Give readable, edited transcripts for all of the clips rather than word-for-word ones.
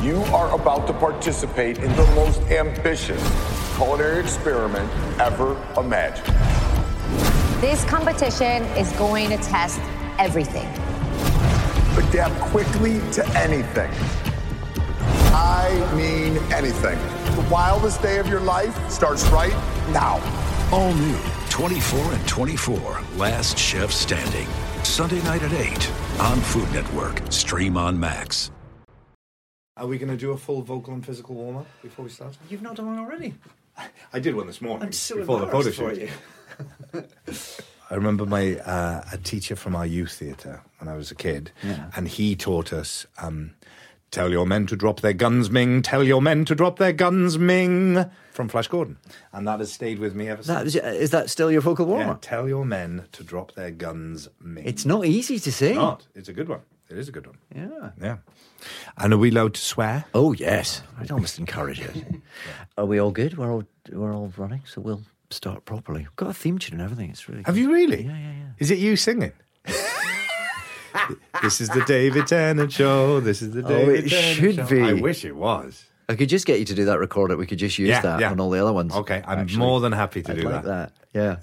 You are about to participate in the most ambitious culinary experiment ever imagined. This competition is going to test everything. Adapt quickly to anything. I mean anything. The wildest day of your life starts right now. All new 24 and 24, Last Chef Standing. Sunday night at 8 on Food Network. Stream on Max. Are we going to do a full vocal and physical warm-up before we start? You've not done one already? I did one this morning. I'm so before the photo embarrassed for shoot. you. I remember my a teacher from our youth theatre when I was a kid, and he taught us, tell your men to drop their guns, Ming, tell your men to drop their guns, Ming, from Flash Gordon. And that has stayed with me ever since. Is that still your vocal Yeah, warm-up? tell your men to drop their guns, Ming. It's not easy to say. It's not. It's a good one. It is a good one. Yeah. Yeah. And are we allowed to swear? Oh, yes. I'd almost encourage it. Are we all good? We're all running, so we'll start properly. We've got a theme tune and everything. It's really Have good. you really? Yeah. Is it you singing? This is the David Tennant Show. This is the David it Tennant should Show. be. I wish it was. I could just get you to do that recorder. We could just use that on all the other ones. Okay, I'm actually. more than happy to I'd do like that. Yeah.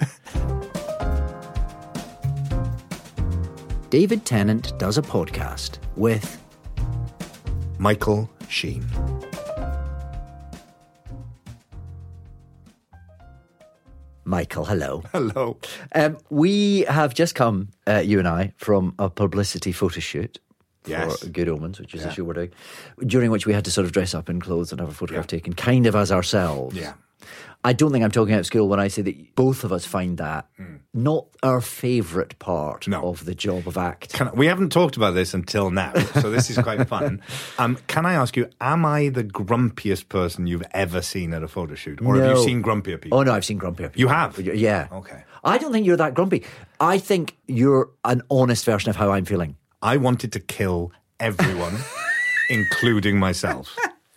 David Tennant does a podcast with Michael Sheen. Michael. Hello. Hello. We have just come, you and I, from a publicity photo shoot Yes. for Good Omens, which is a show we're doing, during which we had to sort of dress up in clothes and have a photograph taken, kind of as ourselves. Yeah. I don't think I'm talking out of school when I say that both of us find that not our favourite part of the job of acting. We haven't talked about this until now, so this is quite fun. Can I ask you, am I the grumpiest person you've ever seen at a photo shoot? Or have you seen grumpier people? Oh, no, I've seen grumpier people. You have? Yeah. Okay. I don't think you're that grumpy. I think you're an honest version of how I'm feeling. I wanted to kill everyone, including myself.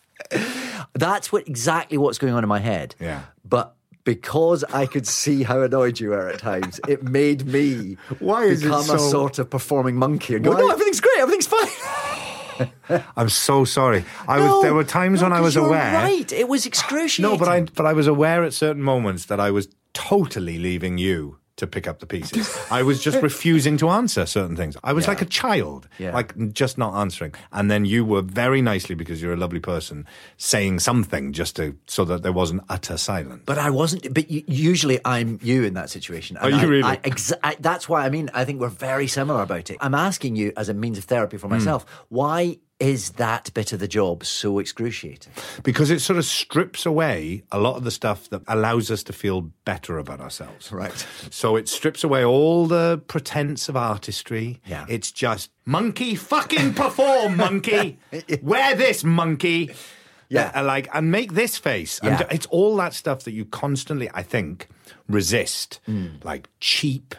That's exactly what's going on in my head. Yeah. But because I could see how annoyed you were at times, it made me become a sort of performing monkey and go, no, everything's great, everything's fine. I'm so sorry. There were times when I was aware. Right, it was excruciating. No, but I was aware at certain moments that I was totally leaving you to pick up the pieces. I was just refusing to answer certain things. I was like a child, like just not answering. And then you were very nicely, because you're a lovely person, saying something so that there wasn't utter silence. But I wasn't. But usually I'm you in that situation. Are you really? That's why. I think we're very similar about it. I'm asking you as a means of therapy for myself. Why is that bit of the job so excruciating? Because it sort of strips away a lot of the stuff that allows us to feel better about ourselves. Right. So it strips away all the pretense of artistry. Yeah. It's just, monkey, fucking perform, monkey. Wear this, monkey. Yeah. And make this face. Yeah. And it's all that stuff that you constantly, I think, resist. Like cheap,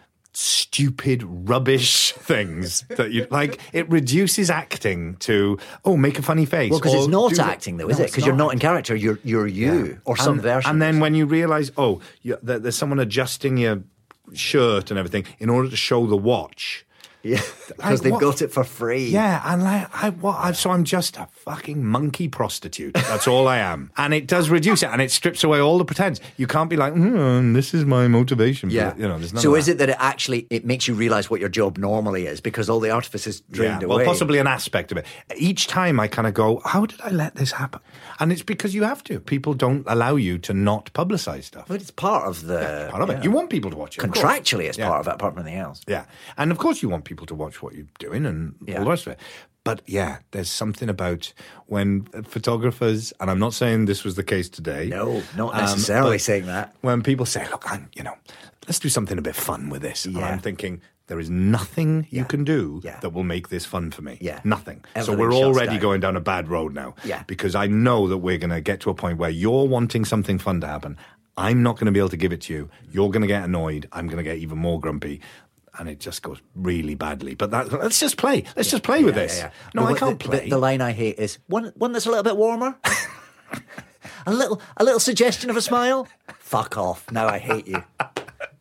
stupid, rubbish things that you like. It reduces acting to make a funny face. Well, because it's not acting, though, is it? Because you're not in character. You're you or some version. And then when you realise, there's someone adjusting your shirt and everything in order to show the watch. Yeah, because they've got it for free. Yeah, and so I'm just a fucking monkey prostitute. That's all I am. And it does reduce it, and it strips away all the pretense. You can't be like, this is my motivation. Yeah. But, there's none so of is it that it makes you realise what your job normally is, because all the artifice is drained away? Well, possibly an aspect of it. Each time I kind of go, how did I let this happen? And it's because you have to. People don't allow you to not publicise stuff. But it's part of the... part of it. You want people to watch it. Contractually, it's part of it, apart from anything else. Yeah. And of course you want people to watch what you're doing and all the rest of it. But yeah, there's something about when photographers, and I'm not saying this was the case today. No, not necessarily saying that. When people say, look, let's do something a bit fun with this. And I'm thinking, there is nothing you can do that will make this fun for me. Yeah. Nothing. Everything so we're shuts already down. going down a bad road now. Yeah. Because I know that we're going to get to a point where you're wanting something fun to happen. I'm not going to be able to give it to you. You're going to get annoyed. I'm going to get even more grumpy. And it just goes really badly. But let's just play. Let's just play with this. Yeah. No, I can't play. The line I hate is, one that's a little bit warmer. a little suggestion of a smile. Fuck off. Now I hate you.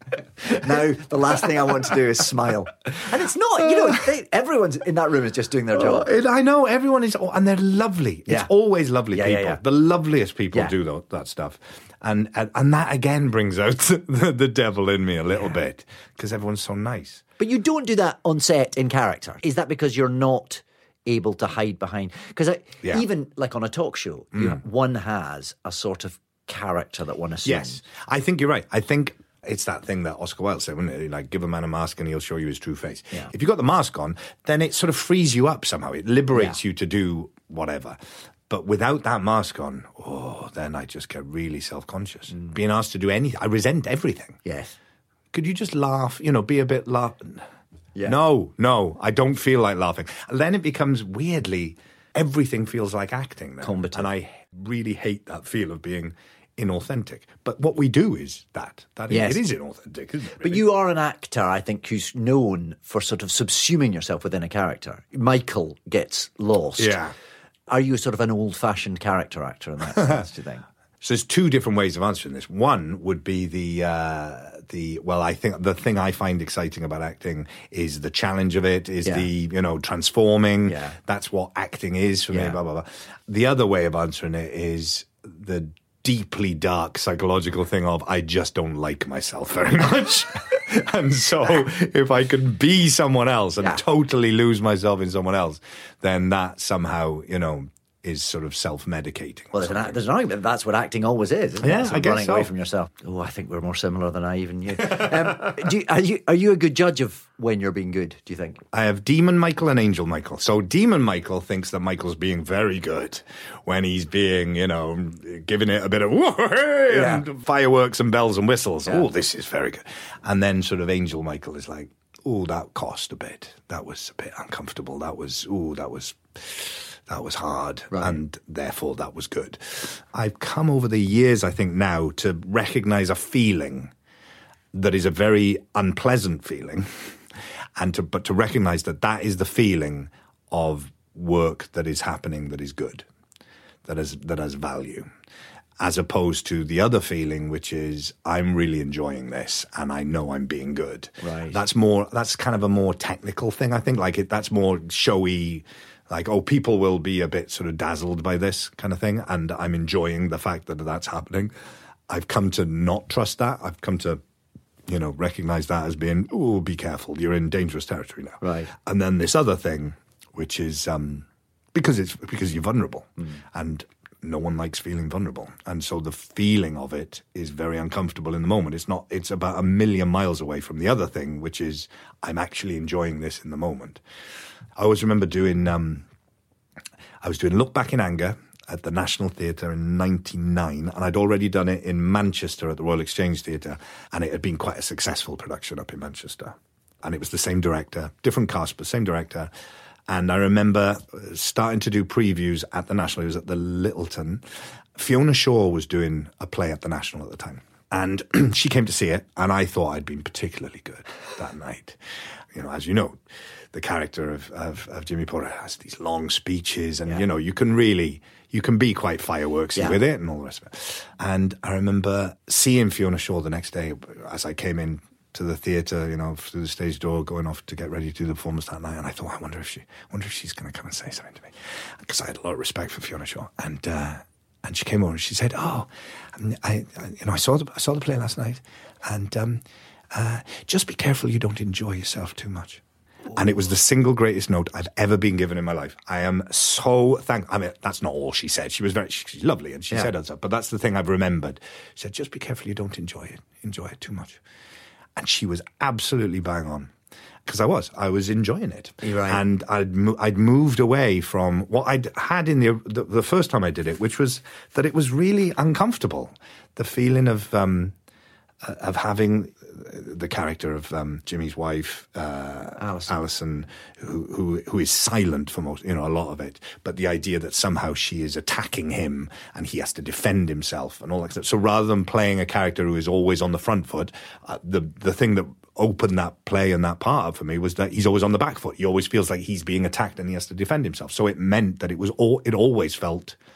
Now, the last thing I want to do is smile. And it's not, everyone's in that room is just doing their job. I know, everyone is, and they're lovely. Yeah. It's always lovely people. Yeah. The loveliest people do that stuff. And that again brings out the devil in me a little bit, because everyone's so nice. But you don't do that on set in character. Is that because you're not able to hide behind? Because even like on a talk show, one has a sort of character that one assumes. Yes, I think you're right. I think it's that thing that Oscar Wilde said, wouldn't it? Like, give a man a mask and he'll show you his true face. Yeah. If you've got the mask on, then it sort of frees you up somehow. It liberates you to do whatever. But without that mask on, then I just get really self-conscious. Being asked to do anything. I resent everything. Yes. Could you just laugh, be a bit laughing? Yeah. No, I don't feel like laughing. And then it becomes weirdly, everything feels like acting then. Combative. And I really hate that feel of being inauthentic. But what we do is that yes. it is inauthentic, isn't it? But you are an actor, I think, who's known for sort of subsuming yourself within a character. Michael gets lost. Yeah. Are you sort of an old-fashioned character actor in that sense, do you think? So there's two different ways of answering this. One would be I think the thing I find exciting about acting is the challenge of it, is the, transforming. Yeah. That's what acting is for me, blah, blah, blah. The other way of answering it is the deeply dark psychological thing of, I just don't like myself very much. And so if I can be someone else and totally lose myself in someone else, then that somehow, is sort of self-medicating. Well, there's an argument that's what acting always is, isn't it? Yeah, I guess running so. Away from yourself. Oh, I think we're more similar than I even knew. Are you a good judge of when you're being good, do you think? I have Demon Michael and Angel Michael. So Demon Michael thinks that Michael's being very good when he's being, giving it a bit of and fireworks and bells and whistles. Yeah. Oh, this is very good. And then sort of Angel Michael is like, oh, that cost a bit. That was a bit uncomfortable. That was hard, right. And therefore that was good. I've come over the years, I think now, to recognise a feeling that is a very unpleasant feeling, but to recognise that is the feeling of work that is happening that is good, that has value, as opposed to the other feeling, which is I'm really enjoying this and I know I'm being good. Right. That's kind of a more technical thing, I think. That's more showy. Like, people will be a bit sort of dazzled by this kind of thing, and I'm enjoying the fact that that's happening. I've come to not trust that. I've come to, recognise that as being, be careful, you're in dangerous territory now. Right. And then this other thing, which is because you're vulnerable, and no one likes feeling vulnerable, and so the feeling of it is very uncomfortable in the moment. It's about a million miles away from the other thing, which is I'm actually enjoying this in the moment. I always remember doing Look Back in Anger at the National Theatre in 1999, and I'd already done it in Manchester at the Royal Exchange Theatre, and it had been quite a successful production up in Manchester. And it was the same director, different cast, but same director. And I remember starting to do previews at the National. It was at the Littleton. Fiona Shaw was doing a play at the National at the time. And she came to see it, and I thought I'd been particularly good that night. As you know, the character of Jimmy Porter has these long speeches, and you can be quite fireworksy with it and all the rest of it. And I remember seeing Fiona Shaw the next day as I came in to the theatre, through the stage door, going off to get ready to do the performance that night. And I thought, I wonder if she's going to come and say something to me, because I had a lot of respect for Fiona Shaw. And she came over and she said, I saw the play last night, and just be careful you don't enjoy yourself too much. And it was the single greatest note I've ever been given in my life. I am so thankful. I mean, that's not all she said. She's lovely, and she said other stuff, but that's the thing I've remembered. She said, just be careful you don't enjoy it too much. And she was absolutely bang on. Because I was enjoying it. Right. And I'd moved away from what I'd had in the first time I did it, which was that it was really uncomfortable. The feeling of having the character of Jimmy's wife, Alison, who is silent for most, a lot of it, but the idea that somehow she is attacking him and he has to defend himself and all that stuff. So rather than playing a character who is always on the front foot, the thing that opened that play and that part up for me was that he's always on the back foot. He always feels like he's being attacked and he has to defend himself. So it meant that it always felt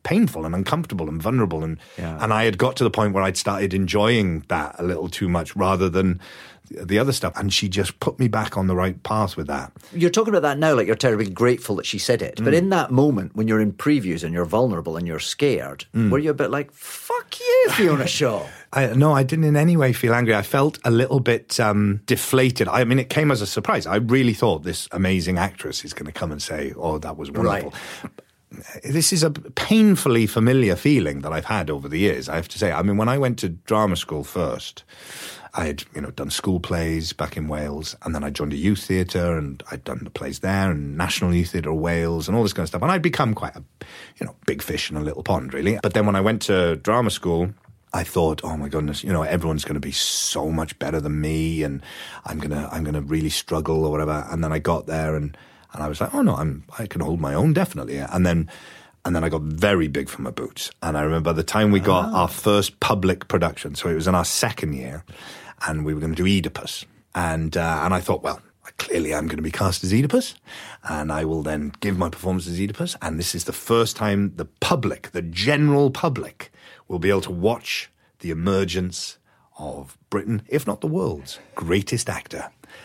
painful and uncomfortable and vulnerable. And I had got to the point where I'd started enjoying that a little too much rather than the other stuff. And she just put me back on the right path with that. You're talking about that now like you're terribly grateful that she said it. But in that moment, when you're in previews and you're vulnerable and you're scared, were you a bit like, fuck you, Fiona Shaw? No, I didn't in any way feel angry. I felt a little bit deflated. I mean, it came as a surprise. I really thought this amazing actress is going to come and say, oh, that was wonderful. Right. This is a painfully familiar feeling that I've had over the years, I have to say. I mean, when I went to drama school first, I had, done school plays back in Wales, and then I joined a youth theatre, and I'd done the plays there, and National Youth Theatre of Wales, and all this kind of stuff. And I'd become quite a, big fish in a little pond, really. But then when I went to drama school, I thought, oh my goodness, everyone's going to be so much better than me, and I'm gonna really struggle or whatever. And then I got there, and I was like, oh no, I can hold my own, definitely. And then I got very big for my boots. And I remember the time we got our first public production, so it was in our second year, and we were going to do Oedipus. And I thought, well, clearly I'm going to be cast as Oedipus, and I will then give my performance as Oedipus. And this is the first time the public, the general public, will be able to watch the emergence of Britain, if not the world's greatest actor.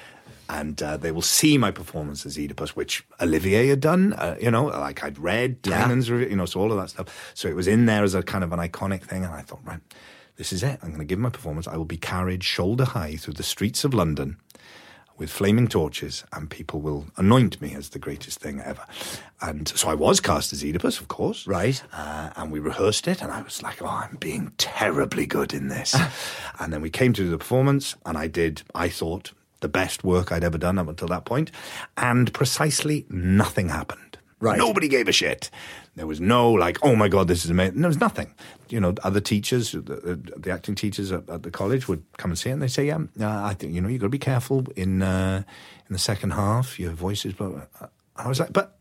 And they will see my performance as Oedipus, which Olivier had done, like I'd read, Tynan's review, so all of that stuff. So it was in there as a kind of an iconic thing, and I thought, right, this is it. I'm going to give my performance. I will be carried shoulder high through the streets of London with flaming torches, and people will anoint me as the greatest thing ever. And so I was cast as Oedipus, of course. Right. And we rehearsed it, and I was like, oh, I'm being terribly good in this. And then we came to the performance, and I thought, the best work I'd ever done up until that point. And precisely nothing happened. Right. Nobody gave a shit. There was no like, oh my God, this is amazing. There was nothing. Other teachers, the acting teachers at the college would come and see it, and they'd say, I think, you've got to be careful in the second half, your voices. But I was like, but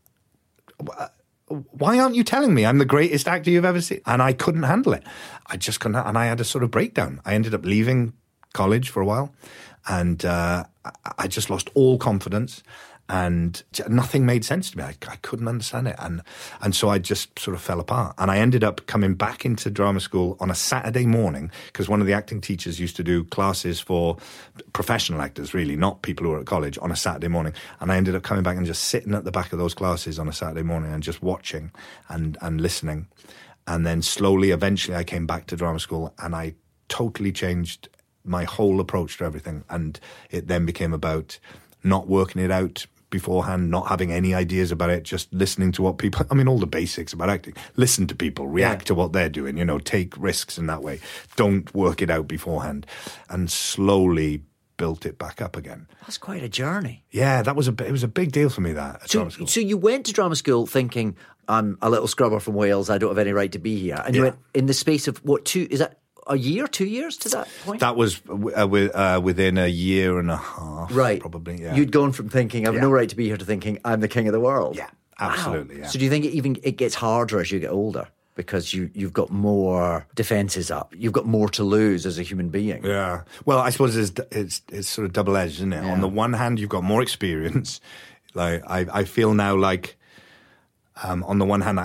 why aren't you telling me I'm the greatest actor you've ever seen? And I couldn't handle it. I just couldn't. And I had a sort of breakdown. I ended up leaving college for a while, and I just lost all confidence. And nothing made sense to me. I couldn't understand it. And so I just sort of fell apart. And I ended up coming back into drama school on a Saturday morning, because one of the acting teachers used to do classes for professional actors, really, not people who were at college, on a Saturday morning. And I ended up coming back and just sitting at the back of those classes on a Saturday morning and just watching and listening. And then slowly, eventually, I came back to drama school, and I totally changed my whole approach to everything. And it then became about not working it out beforehand, not having any ideas about it, just listening to what people, all the basics about acting. Listen to people, react to what they're doing, take risks in that way. Don't work it out beforehand. And slowly built it back up again. That's quite a journey. Yeah, it was a big deal for me, that at drama school. So you went to drama school thinking, I'm a little scrubber from Wales, I don't have any right to be here. And you went in the space of, 2 years to that point? That was within a year and a half, right? Probably, yeah. You'd gone from thinking, I've no right to be here, to thinking, I'm the king of the world. Yeah, absolutely, wow. Yeah. So do you think it gets harder as you get older? Because you've got more defences up. You've got more to lose as a human being. Yeah. Well, I suppose it's sort of double-edged, isn't it? Yeah. On the one hand, you've got more experience. Like I feel now like, on the one hand,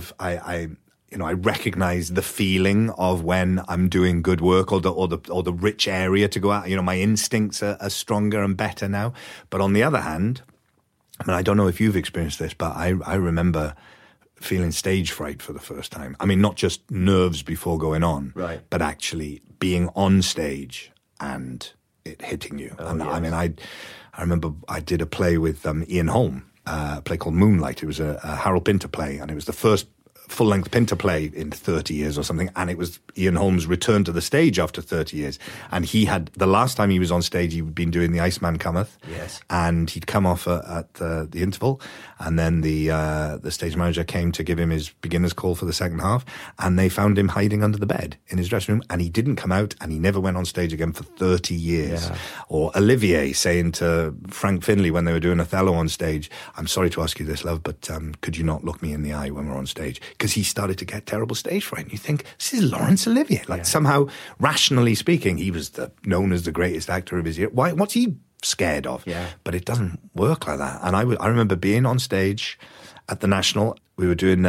I recognize the feeling of when I'm doing good work, or the rich area to go out. My instincts are stronger and better now. But on the other hand, I don't know if you've experienced this, but I remember feeling stage fright for the first time. Not just nerves before going on, right, but actually being on stage and it hitting you. Oh, and yes. I remember I did a play with Ian Holm, a play called Moonlight. It was a Harold Pinter play, and it was the first full-length Pinter play in 30 years or something, and it was Ian Holm's return to the stage after 30 years. And he had, the last time he was on stage, he'd been doing The Iceman Cometh. Yes. And he'd come off at the interval, and then the stage manager came to give him his beginner's call for the second half, and they found him hiding under the bed in his dressing room, and he didn't come out, and he never went on stage again for 30 years. Yeah. Or Olivier saying to Frank Finlay when they were doing Othello on stage, I'm sorry to ask you this, love, but could you not look me in the eye when we're on stage? Because he started to get terrible stage fright. And you think, this is Laurence Olivier. Somehow, rationally speaking, he was known as the greatest actor of his year. What's he scared of. Yeah. But it doesn't work like that. And I remember being on stage at the National. We were doing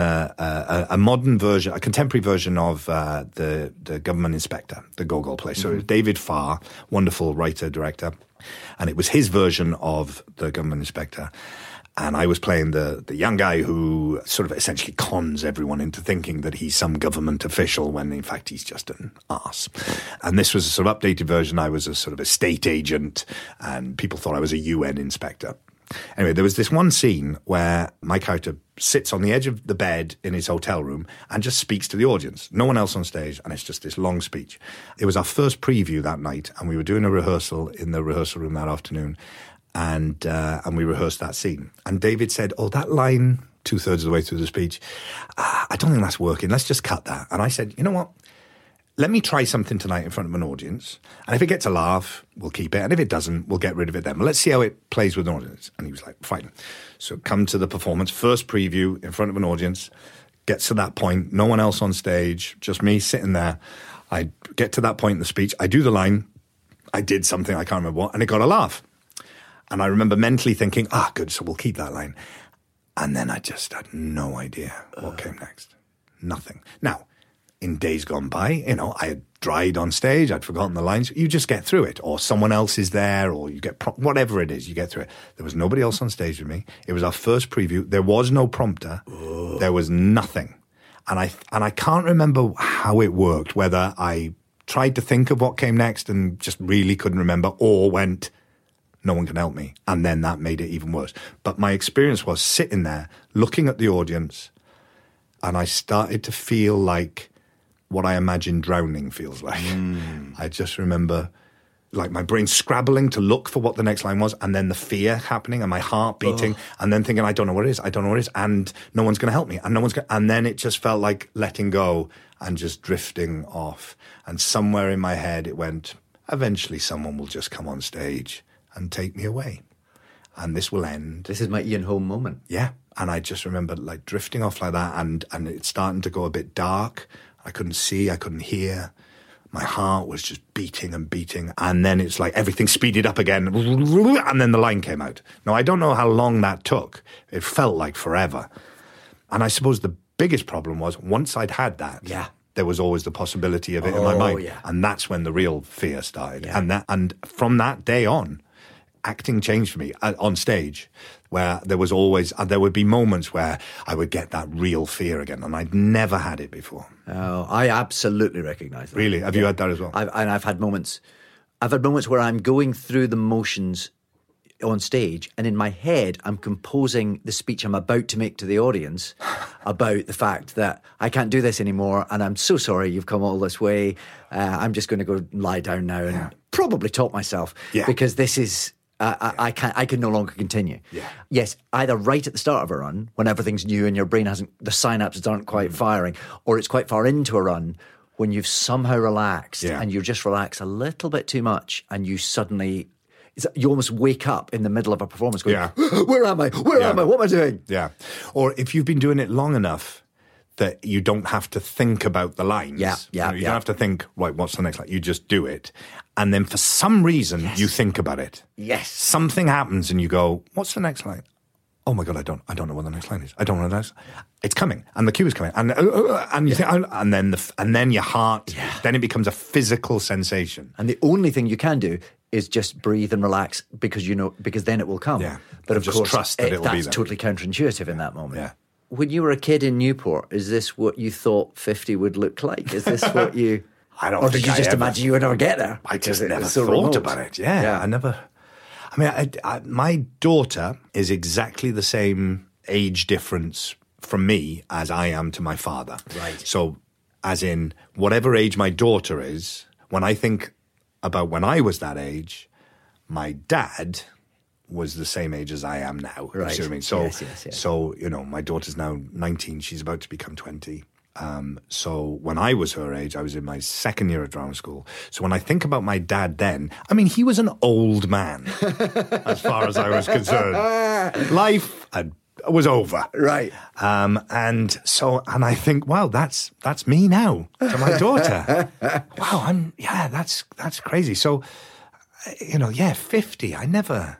a modern version, a contemporary version of the Government Inspector, the Gogol play. So it was David Farr, wonderful writer, director, and it was his version of the Government Inspector. And I was playing the young guy who sort of essentially cons everyone into thinking that he's some government official when in fact he's just an arse. And this was a sort of updated version. I was a sort of a state agent and people thought I was a UN inspector. Anyway, there was this one scene where my character sits on the edge of the bed in his hotel room and just speaks to the audience. No one else on stage, and it's just this long speech. It was our first preview that night, and we were doing a rehearsal in the rehearsal room that afternoon, and we rehearsed that scene. And David said, "Oh, that line, 2/3 of the way through the speech, I don't think that's working. Let's just cut that." And I said, "You know what? Let me try something tonight in front of an audience. And if it gets a laugh, we'll keep it. And if it doesn't, we'll get rid of it then. But let's see how it plays with an audience." And he was like, "Fine." So come to the performance, first preview in front of an audience, gets to that point, no one else on stage, just me sitting there. I get to that point in the speech, I do the line, I did something, I can't remember what, and it got a laugh. And I remember mentally thinking, good, so we'll keep that line. And then I just had no idea what came next. Nothing. Now, in days gone by, I had dried on stage, I'd forgotten the lines. You just get through it, or someone else is there, or you get whatever it is, you get through it. There was nobody else on stage with me. It was our first preview. There was no prompter. There was nothing, and I can't remember how it worked. Whether I tried to think of what came next and just really couldn't remember, or went, "No one can help me," and then that made it even worse. But my experience was sitting there, looking at the audience, and I started to feel like what I imagine drowning feels like. I just remember like my brain scrabbling to look for what the next line was, and then the fear happening and my heart beating, and then thinking, I don't know what it is, and no one's going to help me, and then it just felt like letting go and just drifting off. And somewhere in my head it went, eventually someone will just come on stage and take me away, and this will end. This is my Ian Holm moment. Yeah. And I just remember like drifting off like that, and it's starting to go a bit dark. I couldn't see, I couldn't hear. My heart was just beating and beating. And then it's like everything speeded up again. And then the line came out. Now, I don't know how long that took. It felt like forever. And I suppose the biggest problem was once I'd had that, there was always the possibility of it in my mind. Yeah. And that's when the real fear started. Yeah. And from that day on, acting changed for me on stage, where there would be moments where I would get that real fear again, and I'd never had it before. Oh, I absolutely recognise that. Really? Have you had that as well? I've had moments where I'm going through the motions on stage, and in my head I'm composing the speech I'm about to make to the audience about the fact that I can't do this anymore, and I'm so sorry you've come all this way. I'm just going to go lie down now and probably top myself because this is... I can no longer continue. Yeah. Yes, either right at the start of a run, when everything's new and your brain the synapses aren't quite firing, or it's quite far into a run when you've somehow relaxed and you just relax a little bit too much, and you suddenly, you almost wake up in the middle of a performance going, where am I? Where am I? What am I doing? Yeah. Or if you've been doing it long enough that you don't have to think about the lines. You don't have to think, right, what's the next line? You just do it. And then for some reason, you think about it. Yes. Something happens and you go, what's the next line? Oh my God, I don't know what the next line is. I don't know the next. It's coming, and the cue is coming, and you think, and then your heart, then it becomes a physical sensation. And the only thing you can do is just breathe and relax because then it will come. Yeah. But of just course, trust that it will be there. That's totally counterintuitive in that moment. Yeah. When you were a kid in Newport, is this what you thought 50 would look like? Is this what you... I don't or think did you just imagine you would never get there? I just never thought about it. Yeah, I never... I mean, my daughter is exactly the same age difference from me as I am to my father. Right. So, as in, whatever age my daughter is, when I think about when I was that age, my dad was the same age as I am now. Right. You see what I mean? So, yes. So, my daughter's now 19. She's about to become 20. So when I was her age, I was in my second year of drama school. So when I think about my dad then, I mean, he was an old man as far as I was concerned. Life was over. Right. And I think, wow, that's me now to my daughter. Wow, that's crazy. So 50. I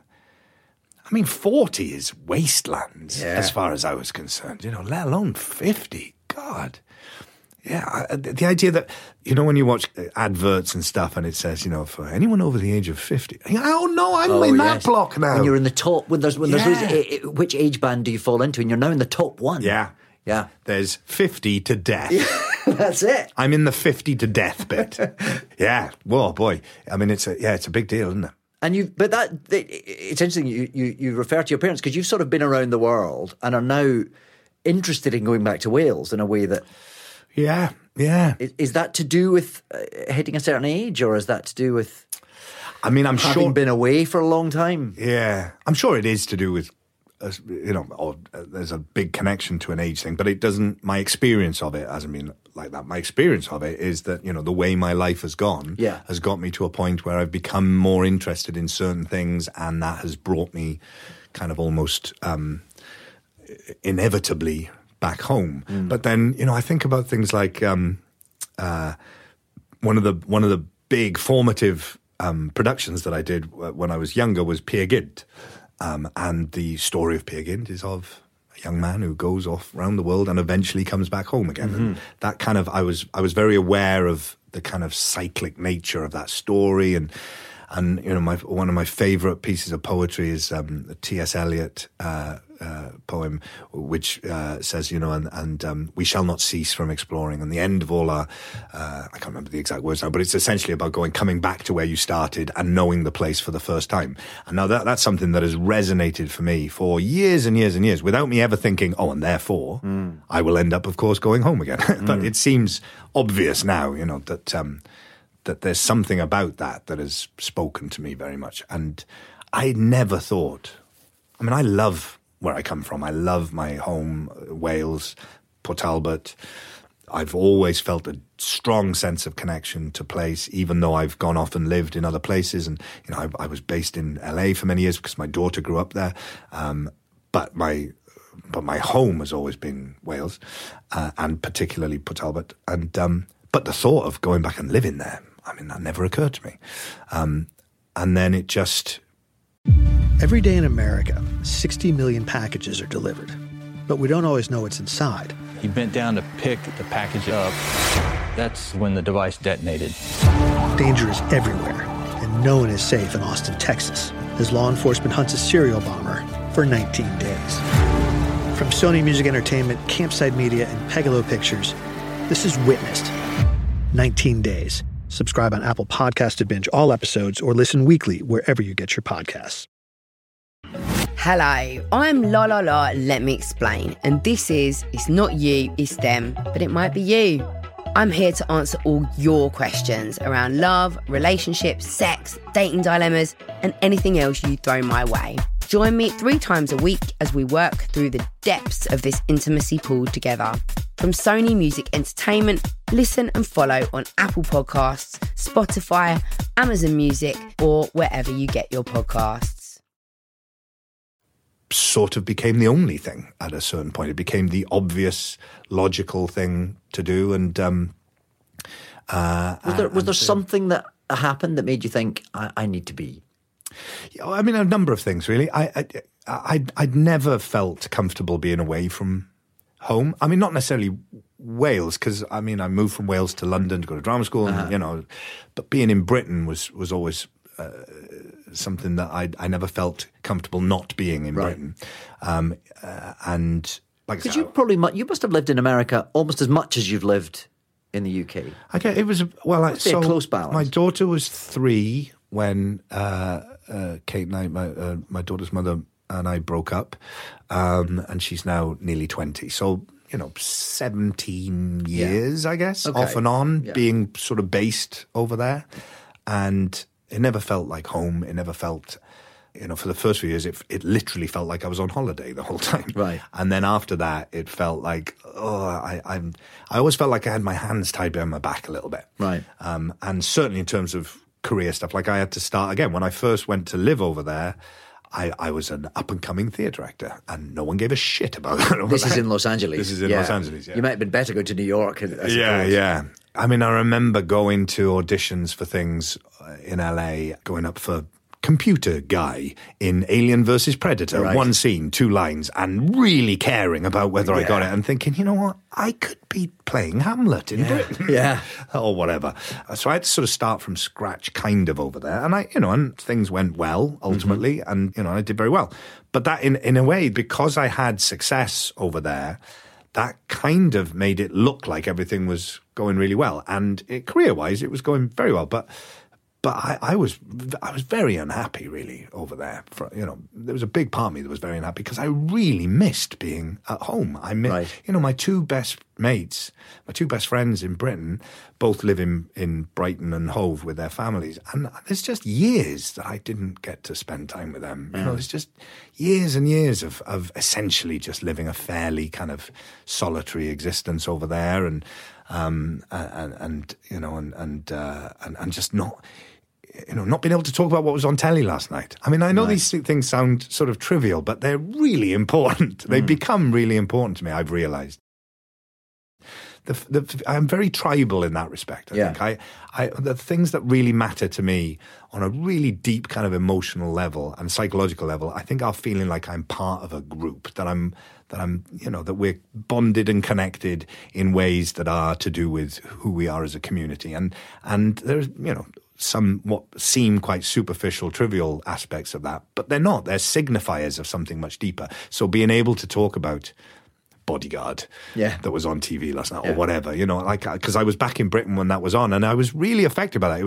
mean, 40 is wasteland as far as I was concerned, let alone 50. God. Yeah, the idea that, when you watch adverts and stuff and it says, for anyone over the age of 50. Oh, no, I'm in that block now. When you're in the top, when there's those, which age band do you fall into? And you're now in the top one. Yeah. Yeah. There's 50 to death. That's it. I'm in the 50 to death bit. Yeah. Whoa, boy. I mean, it's a big deal, isn't it? And it's interesting you refer to your parents because you've sort of been around the world and are now interested in going back to Wales in a way that... Yeah. Is that to do with hitting a certain age, or is that to do with? I mean, I'm having been away for a long time. Yeah, I'm sure it is to do with, there's a big connection to an age thing, but it doesn't. My experience of it hasn't been like that. My experience of it is that the way my life has gone has got me to a point where I've become more interested in certain things, and that has brought me kind of almost inevitably back home. But then, I think about things like one of the big formative productions that I did when I was younger was Peer Gynt. And the story of Peer Gynt is of a young man who goes off around the world and eventually comes back home again. Mm-hmm. And that kind of, I was very aware of the kind of cyclic nature of that story. And one of my favourite pieces of poetry is the T.S. Eliot poem, which says, we shall not cease from exploring. And the end of all our, I can't remember the exact words now, but it's essentially about coming back to where you started and knowing the place for the first time. And now that's something that has resonated for me for years and years and years, without me ever thinking, and therefore I will end up, of course, going home again. But it seems obvious now, that there's something about that has spoken to me very much. And I never thought, I love where I come from. I love my home, Wales, Port Talbot. I've always felt a strong sense of connection to place, even though I've gone off and lived in other places. And, I was based in LA for many years because my daughter grew up there. But my home has always been Wales, and particularly Port Talbot. And, but the thought of going back and living there, that never occurred to me. And then it just... Every day in America, 60 million packages are delivered, but we don't always know what's inside. He bent down to pick the package up. That's when the device detonated. Danger is everywhere, and no one is safe in Austin, Texas, as law enforcement hunts a serial bomber for 19 days. From Sony Music Entertainment, Campside Media, and Pegalo Pictures, this is Witnessed. 19 Days. Subscribe on Apple Podcasts to binge all episodes or listen weekly wherever you get your podcasts. Hello, I'm La La La, let me explain. And this is It's Not You, It's Them, but it might be you. I'm here to answer all your questions around love, relationships, sex, dating dilemmas, and anything else you throw my way. Join me 3 times a week as we work through the depths of this intimacy pool together. From Sony Music Entertainment, listen and follow on Apple Podcasts, Spotify, Amazon Music, or wherever you get your podcasts. Sort of became the only thing at a certain point. It became the obvious, logical thing to do. And was there something that happened that made you think, I need to be? A number of things, really. I'd never felt comfortable being away from home. Not necessarily Wales, because I moved from Wales to London to go to drama school, and, but being in Britain was always something that I never felt comfortable not being in Britain. And like I said, you must have lived in America almost as much as you've lived in the UK. Okay, it was a close balance. My daughter was 3 when Kate and I, my daughter's mother and I broke up, and she's now nearly 20. So, 17 years, I guess, off and on, being sort of based over there. And it never felt like home. It never felt, for the first few years, it literally felt like I was on holiday the whole time. Right. And then after that, it felt like, I always felt like I had my hands tied behind my back a little bit. Right. And certainly in terms of career stuff, like I had to start again. When I first went to live over there, I was an up-and-coming theatre actor, and no one gave a shit about that. This is in Los Angeles. This is in Los Angeles, yeah. You might have been better going to New York, I suppose. Yeah. I mean, I remember going to auditions for things in LA, going up for computer guy in Alien vs. Predator, Right. one scene, 2 lines, and really caring about whether I got it and thinking, you know what, I could be playing Hamlet in Britain. Yeah. Or whatever. So I had to sort of start from scratch kind of over there. And and things went well ultimately, and, I did very well. But that in a way, because I had success over there, that kind of made it look like everything was going really well. And career-wise, it was going very well. But I was very unhappy, really, over there. There was a big part of me that was very unhappy because I really missed being at home. I missed, my 2 best mates, my 2 best friends in Britain, both live in Brighton and Hove with their families. And there's just years that I didn't get to spend time with them. There's just years and years of essentially just living a fairly kind of solitary existence over there, and just not being able to talk about what was on telly last night. I mean, I know these things sound sort of trivial, but they're really important. They become really important to me, I've realised. I'm very tribal in that respect. I think the things that really matter to me on a really deep kind of emotional level and psychological level, I think are feeling like I'm part of a group, that we're bonded and connected in ways that are to do with who we are as a community. And there's, some what seem quite superficial, trivial aspects of that, but they're not. They're signifiers of something much deeper. So being able to talk about Bodyguard that was on TV last night, or whatever, because I was back in Britain when that was on, and I was really affected by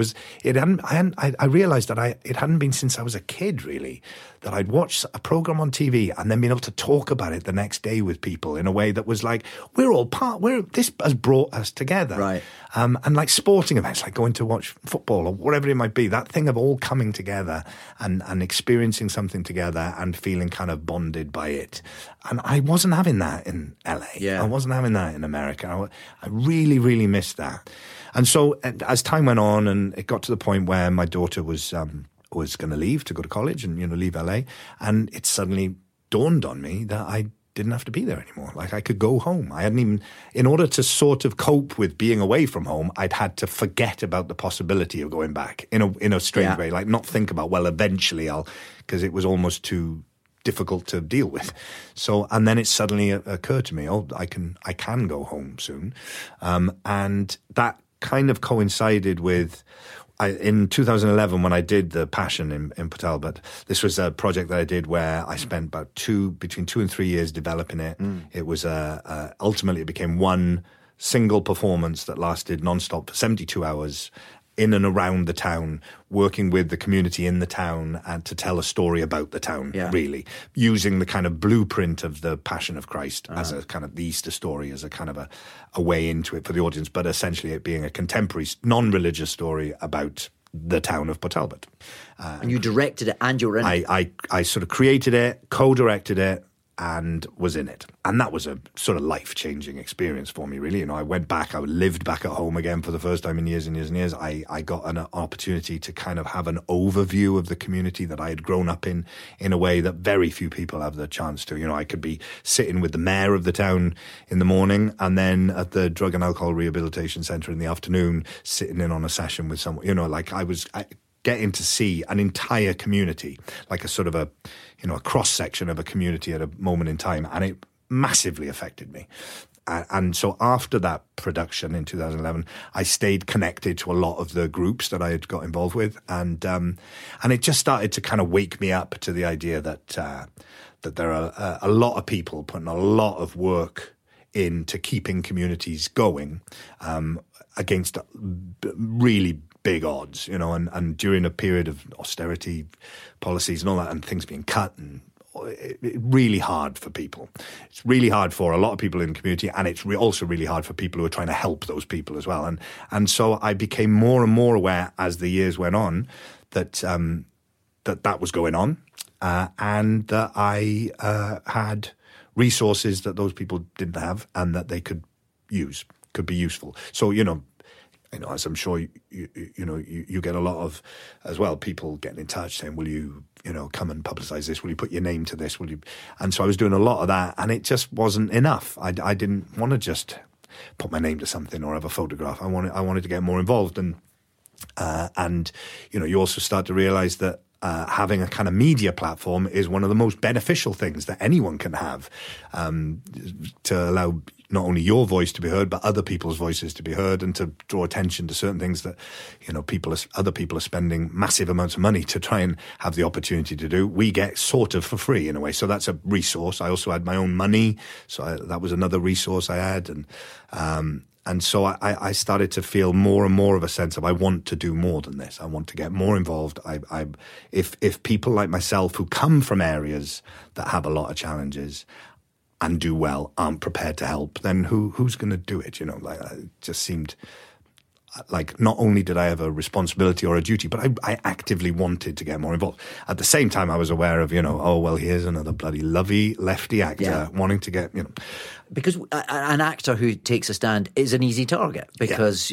that. I realised that it hadn't been since I was a kid, really, that I'd watched a programme on TV and then been able to talk about it the next day with people in a way that was like, this has brought us together. Right. And like sporting events, like going to watch football or whatever it might be, that thing of all coming together and experiencing something together and feeling kind of bonded by it. And I wasn't having that in LA. Yeah. I wasn't having that in America. I really, really missed that. And so as time went on, and it got to the point where my daughter was going to leave to go to college and, leave LA, and it suddenly dawned on me that I didn't have to be there anymore. Like, I could go home. I hadn't even, in order to sort of cope with being away from home, I'd had to forget about the possibility of going back in a strange way, like not think about, well, eventually because it was almost too difficult to deal with. So, and then it suddenly occurred to me, I can go home soon. And that kind of coincided with, in 2011, when I did The Passion in Port Talbot, this was a project that I did where I spent between 2 and 3 years developing it. It was ultimately it became one single performance that lasted non-stop for 72 hours in and around the town, working with the community in the town and to tell a story about the town, really, using the kind of blueprint of the Passion of Christ as a kind of the Easter story, as a kind of a way into it for the audience, but essentially it being a contemporary, non-religious story about the town of Port Talbot. And you directed it and you were in it. I sort of created it, co-directed it, and was in it. And that was a sort of life-changing experience for me, really. I went back, I lived back at home again for the first time in years and years and years. I got an opportunity to kind of have an overview of the community that I had grown up in a way that very few people have the chance to. I could be sitting with the mayor of the town in the morning and then at the Drug and Alcohol Rehabilitation Centre in the afternoon, sitting in on a session with someone, getting to see an entire community, like a sort of a cross-section of a community at a moment in time, and it massively affected me. And so after that production in 2011, I stayed connected to a lot of the groups that I had got involved with, and it just started to kind of wake me up to the idea that there are a lot of people putting a lot of work into keeping communities going against really big odds, and during a period of austerity policies and all that, and things being cut, and really hard for people. It's really hard for a lot of people in the community, and it's also really hard for people who are trying to help those people as well. And so I became more and more aware as the years went on that that was going on, and that I had resources that those people didn't have, and that they could be useful. So as I'm sure you get a lot of as well, people getting in touch saying, will you come and publicise this? Will you put your name to this? Will you? And so I was doing a lot of that, and it just wasn't enough. I didn't want to just put my name to something or have a photograph. I wanted to get more involved, and you also start to realise that having a kind of media platform is one of the most beneficial things that anyone can have, to allow not only your voice to be heard, but other people's voices to be heard, and to draw attention to certain things that, other people are spending massive amounts of money to try and have the opportunity to do. We get sort of for free in a way. So that's a resource. I also had my own money. So that was another resource I had. And so I started to feel more and more of a sense of, I want to do more than this. I want to get more involved. If people like myself who come from areas that have a lot of challenges and do well aren't prepared to help, then who's going to do it? It just seemed like not only did I have a responsibility or a duty, but I actively wanted to get more involved. At the same time, I was aware of, here's another bloody lovey lefty actor wanting to get, Because an actor who takes a stand is an easy target, because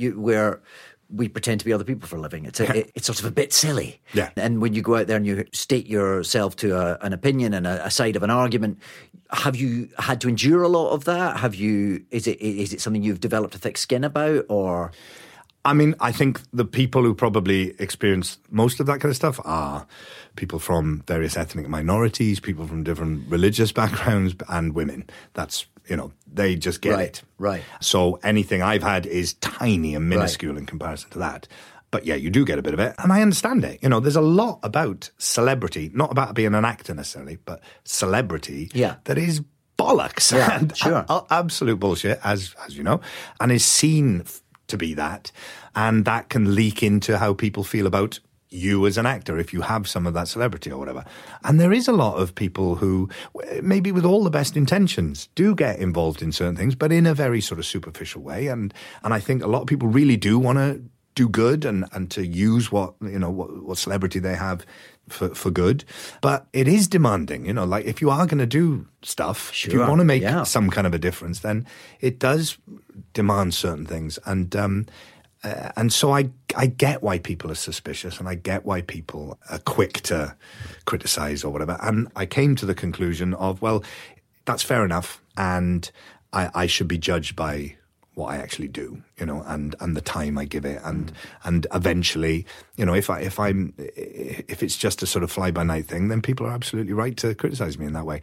we pretend to be other people for a living. It's sort of a bit silly. Yeah. And when you go out there and you state yourself to an opinion and a side of an argument, have you had to endure a lot of that? Is it something you've developed a thick skin about, or? I mean, I think the people who probably experience most of that kind of stuff are people from various ethnic minorities, people from different religious backgrounds, and women. That's, they just get it. Right. So anything I've had is tiny and minuscule in comparison to that. But yeah, you do get a bit of it. And I understand it. There's a lot about celebrity, not about being an actor necessarily, but celebrity that is bollocks. Yeah, and sure. Absolute bullshit, as you know, and is seen to be that. And that can leak into how people feel about you as an actor if you have some of that celebrity or whatever. And there is a lot of people who, maybe with all the best intentions, do get involved in certain things, but in a very sort of superficial way. And I think a lot of people really do want to do good and to use what celebrity they have for good. But it is demanding, like if you are going to do stuff, if you want to make some kind of a difference, then it does demand certain things. And so I get why people are suspicious, and I get why people are quick to criticize or whatever. And I came to the conclusion of, well, that's fair enough, and I should be judged by what I actually do, and the time I give it, and eventually, if it's just a sort of fly by night thing, then people are absolutely right to criticize me in that way.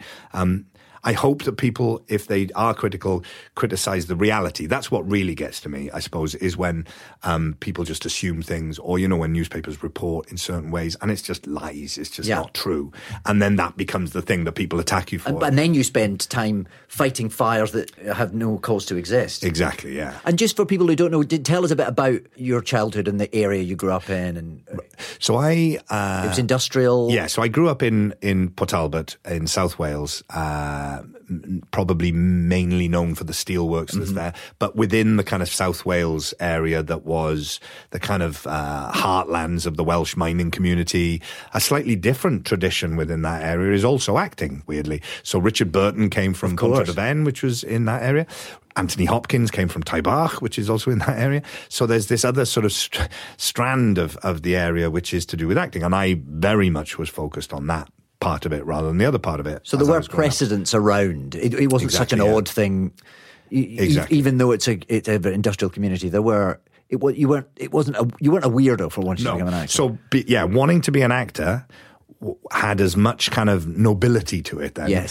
I hope that people, if they are critical, criticize the reality. That's what really gets to me, I suppose, is when people just assume things, or, when newspapers report in certain ways and it's just lies. It's just not true. And then that becomes the thing that people attack you for. And then you spend time fighting fires that have no cause to exist. Exactly, yeah. And just for people who don't know, tell us a bit about your childhood and the area you grew up in. So it was industrial. Yeah, so I grew up in Port Talbot in South Wales, probably mainly known for the steelworks that's there, but within the kind of South Wales area that was the kind of heartlands of the Welsh mining community. A slightly different tradition within that area is also acting, weirdly. So Richard Burton came from Pontardafen, which was in that area. Anthony Hopkins came from Taibach, which is also in that area. So there's this other sort of strand of the area which is to do with acting, and I very much was focused on that part of it rather than the other part of it. So there were precedents around. It wasn't such an odd thing. Even though it's an industrial community, there were. You weren't a weirdo for wanting to become an actor. So wanting to be an actor had as much kind of nobility to it then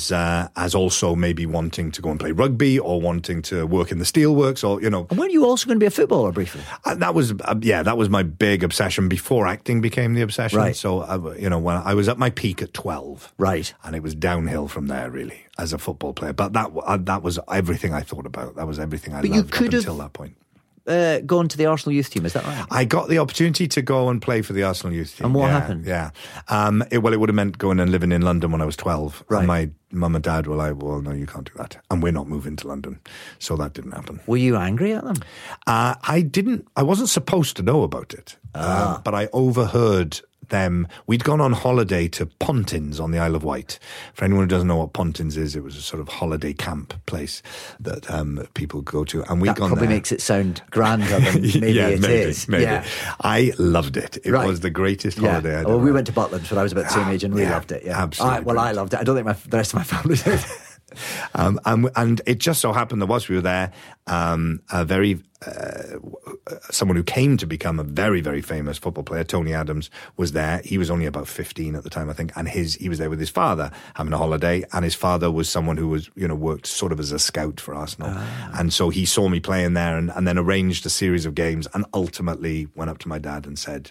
as also maybe wanting to go and play rugby or wanting to work in the steelworks or, And weren't you also going to be a footballer briefly? That was my big obsession before acting became the obsession. Right. So, when I was at my peak at 12. Right. And it was downhill from there, really, as a football player. But that was everything I thought about. That was everything I loved up until that point. Gone to the Arsenal youth team, is that right? I got the opportunity to go and play for the Arsenal youth team. And what happened? Yeah. It would have meant going and living in London when I was 12. Right. And my mum and dad were like, well, no, you can't do that. And we're not moving to London. So that didn't happen. Were you angry at them? I wasn't supposed to know about it. But I overheard them. We'd gone on holiday to Pontins on the Isle of Wight. For anyone who doesn't know what Pontins is, it was a sort of holiday camp place that people go to. And we'd gone there. That probably makes it sound grander than maybe it is. Maybe. Yeah. I loved it. It was the greatest holiday I'd ever we went to Butlins when I was about the same age and we loved it. Yeah. Absolutely. I loved it. I don't think the rest of my family did. And it just so happened that whilst we were there, someone who came to become a very, very famous football player, Tony Adams, was there. He was only about 15 at the time, I think, and he was there with his father having a holiday, and his father was someone who was, worked sort of as a scout for Arsenal. And so he saw me playing there and then arranged a series of games and ultimately went up to my dad and said,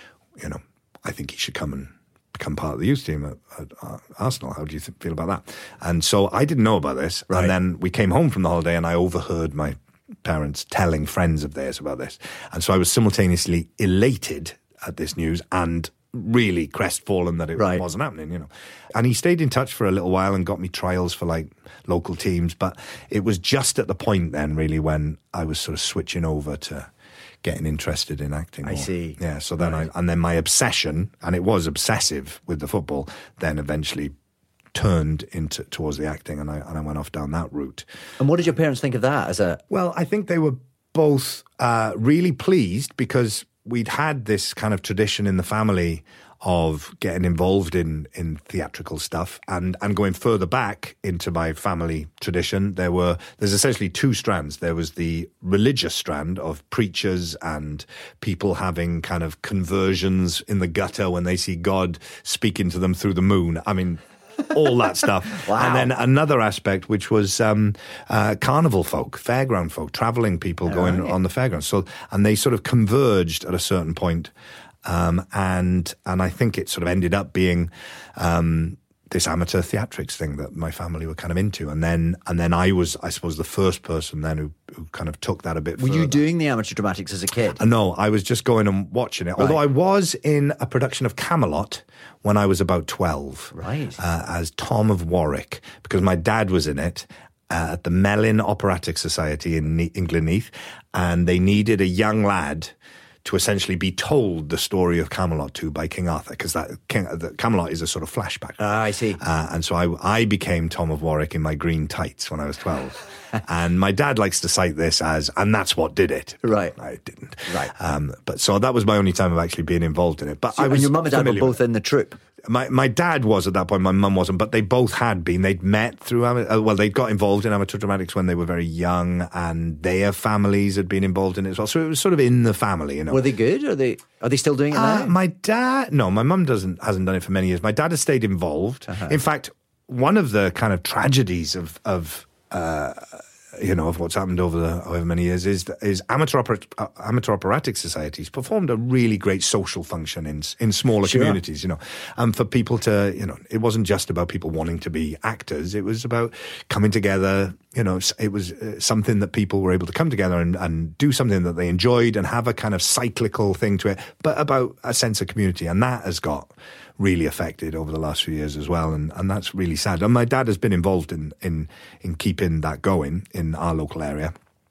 I think he should come and become part of the youth team at Arsenal. How do you feel about that? And so I didn't know about this. Right. And then we came home from the holiday and I overheard my parents telling friends of theirs about this. And so I was simultaneously elated at this news and really crestfallen that it wasn't happening, And he stayed in touch for a little while and got me trials for like local teams. But it was just at the point then really when I was sort of switching over to getting interested in acting more. I see. Yeah, so then and then my obsession, and it was obsessive with the football, then eventually turned towards the acting, and I went off down that route. And what did your parents think of that? Well, I think they were both really pleased because we'd had this kind of tradition in the family of getting involved in theatrical stuff and going further back into my family tradition. There's essentially two strands. There was the religious strand of preachers and people having kind of conversions in the gutter when they see God speaking to them through the moon. I mean, all that stuff. Wow. And then another aspect, which was carnival folk, fairground folk, travelling people going on the fairgrounds. So, and they sort of converged at a certain point. And I think it sort of ended up being this amateur theatrics thing that my family were kind of into. And then I was, I suppose, the first person then who kind of took that a bit further. Were you doing the amateur dramatics as a kid? No, I was just going and watching it. Right. Although I was in a production of Camelot when I was about 12. Right. As Tom of Warwick, because my dad was in it. At the Mellin Operatic Society in Glynneath, and they needed a young lad to essentially be told the story of Camelot to by King Arthur, because Camelot is a sort of flashback. I see. And so I became Tom of Warwick in my green tights when I was 12. And my dad likes to cite this as, and that's what did it. Right. I didn't. Right. But so that was my only time of actually being involved in it. But and your mum and dad were both in the troupe? My dad was at that point, my mum wasn't, but they both had been. They'd met through, they'd got involved in amateur dramatics when they were very young, and their families had been involved in it as well. So it was sort of in the family, Were they good? Are they still doing it now? My dad, no, my mum hasn't done it for many years. My dad has stayed involved. Uh-huh. In fact, one of the kind of tragedies of what's happened over however many years is amateur operatic societies performed a really great social function in smaller communities, and for people to, it wasn't just about people wanting to be actors. It was about coming together. It was something that people were able to come together and do something that they enjoyed and have a kind of cyclical thing to it, but about a sense of community. And that has got really affected over the last few years as well, and that's really sad. And my dad has been involved in keeping that going in our local area.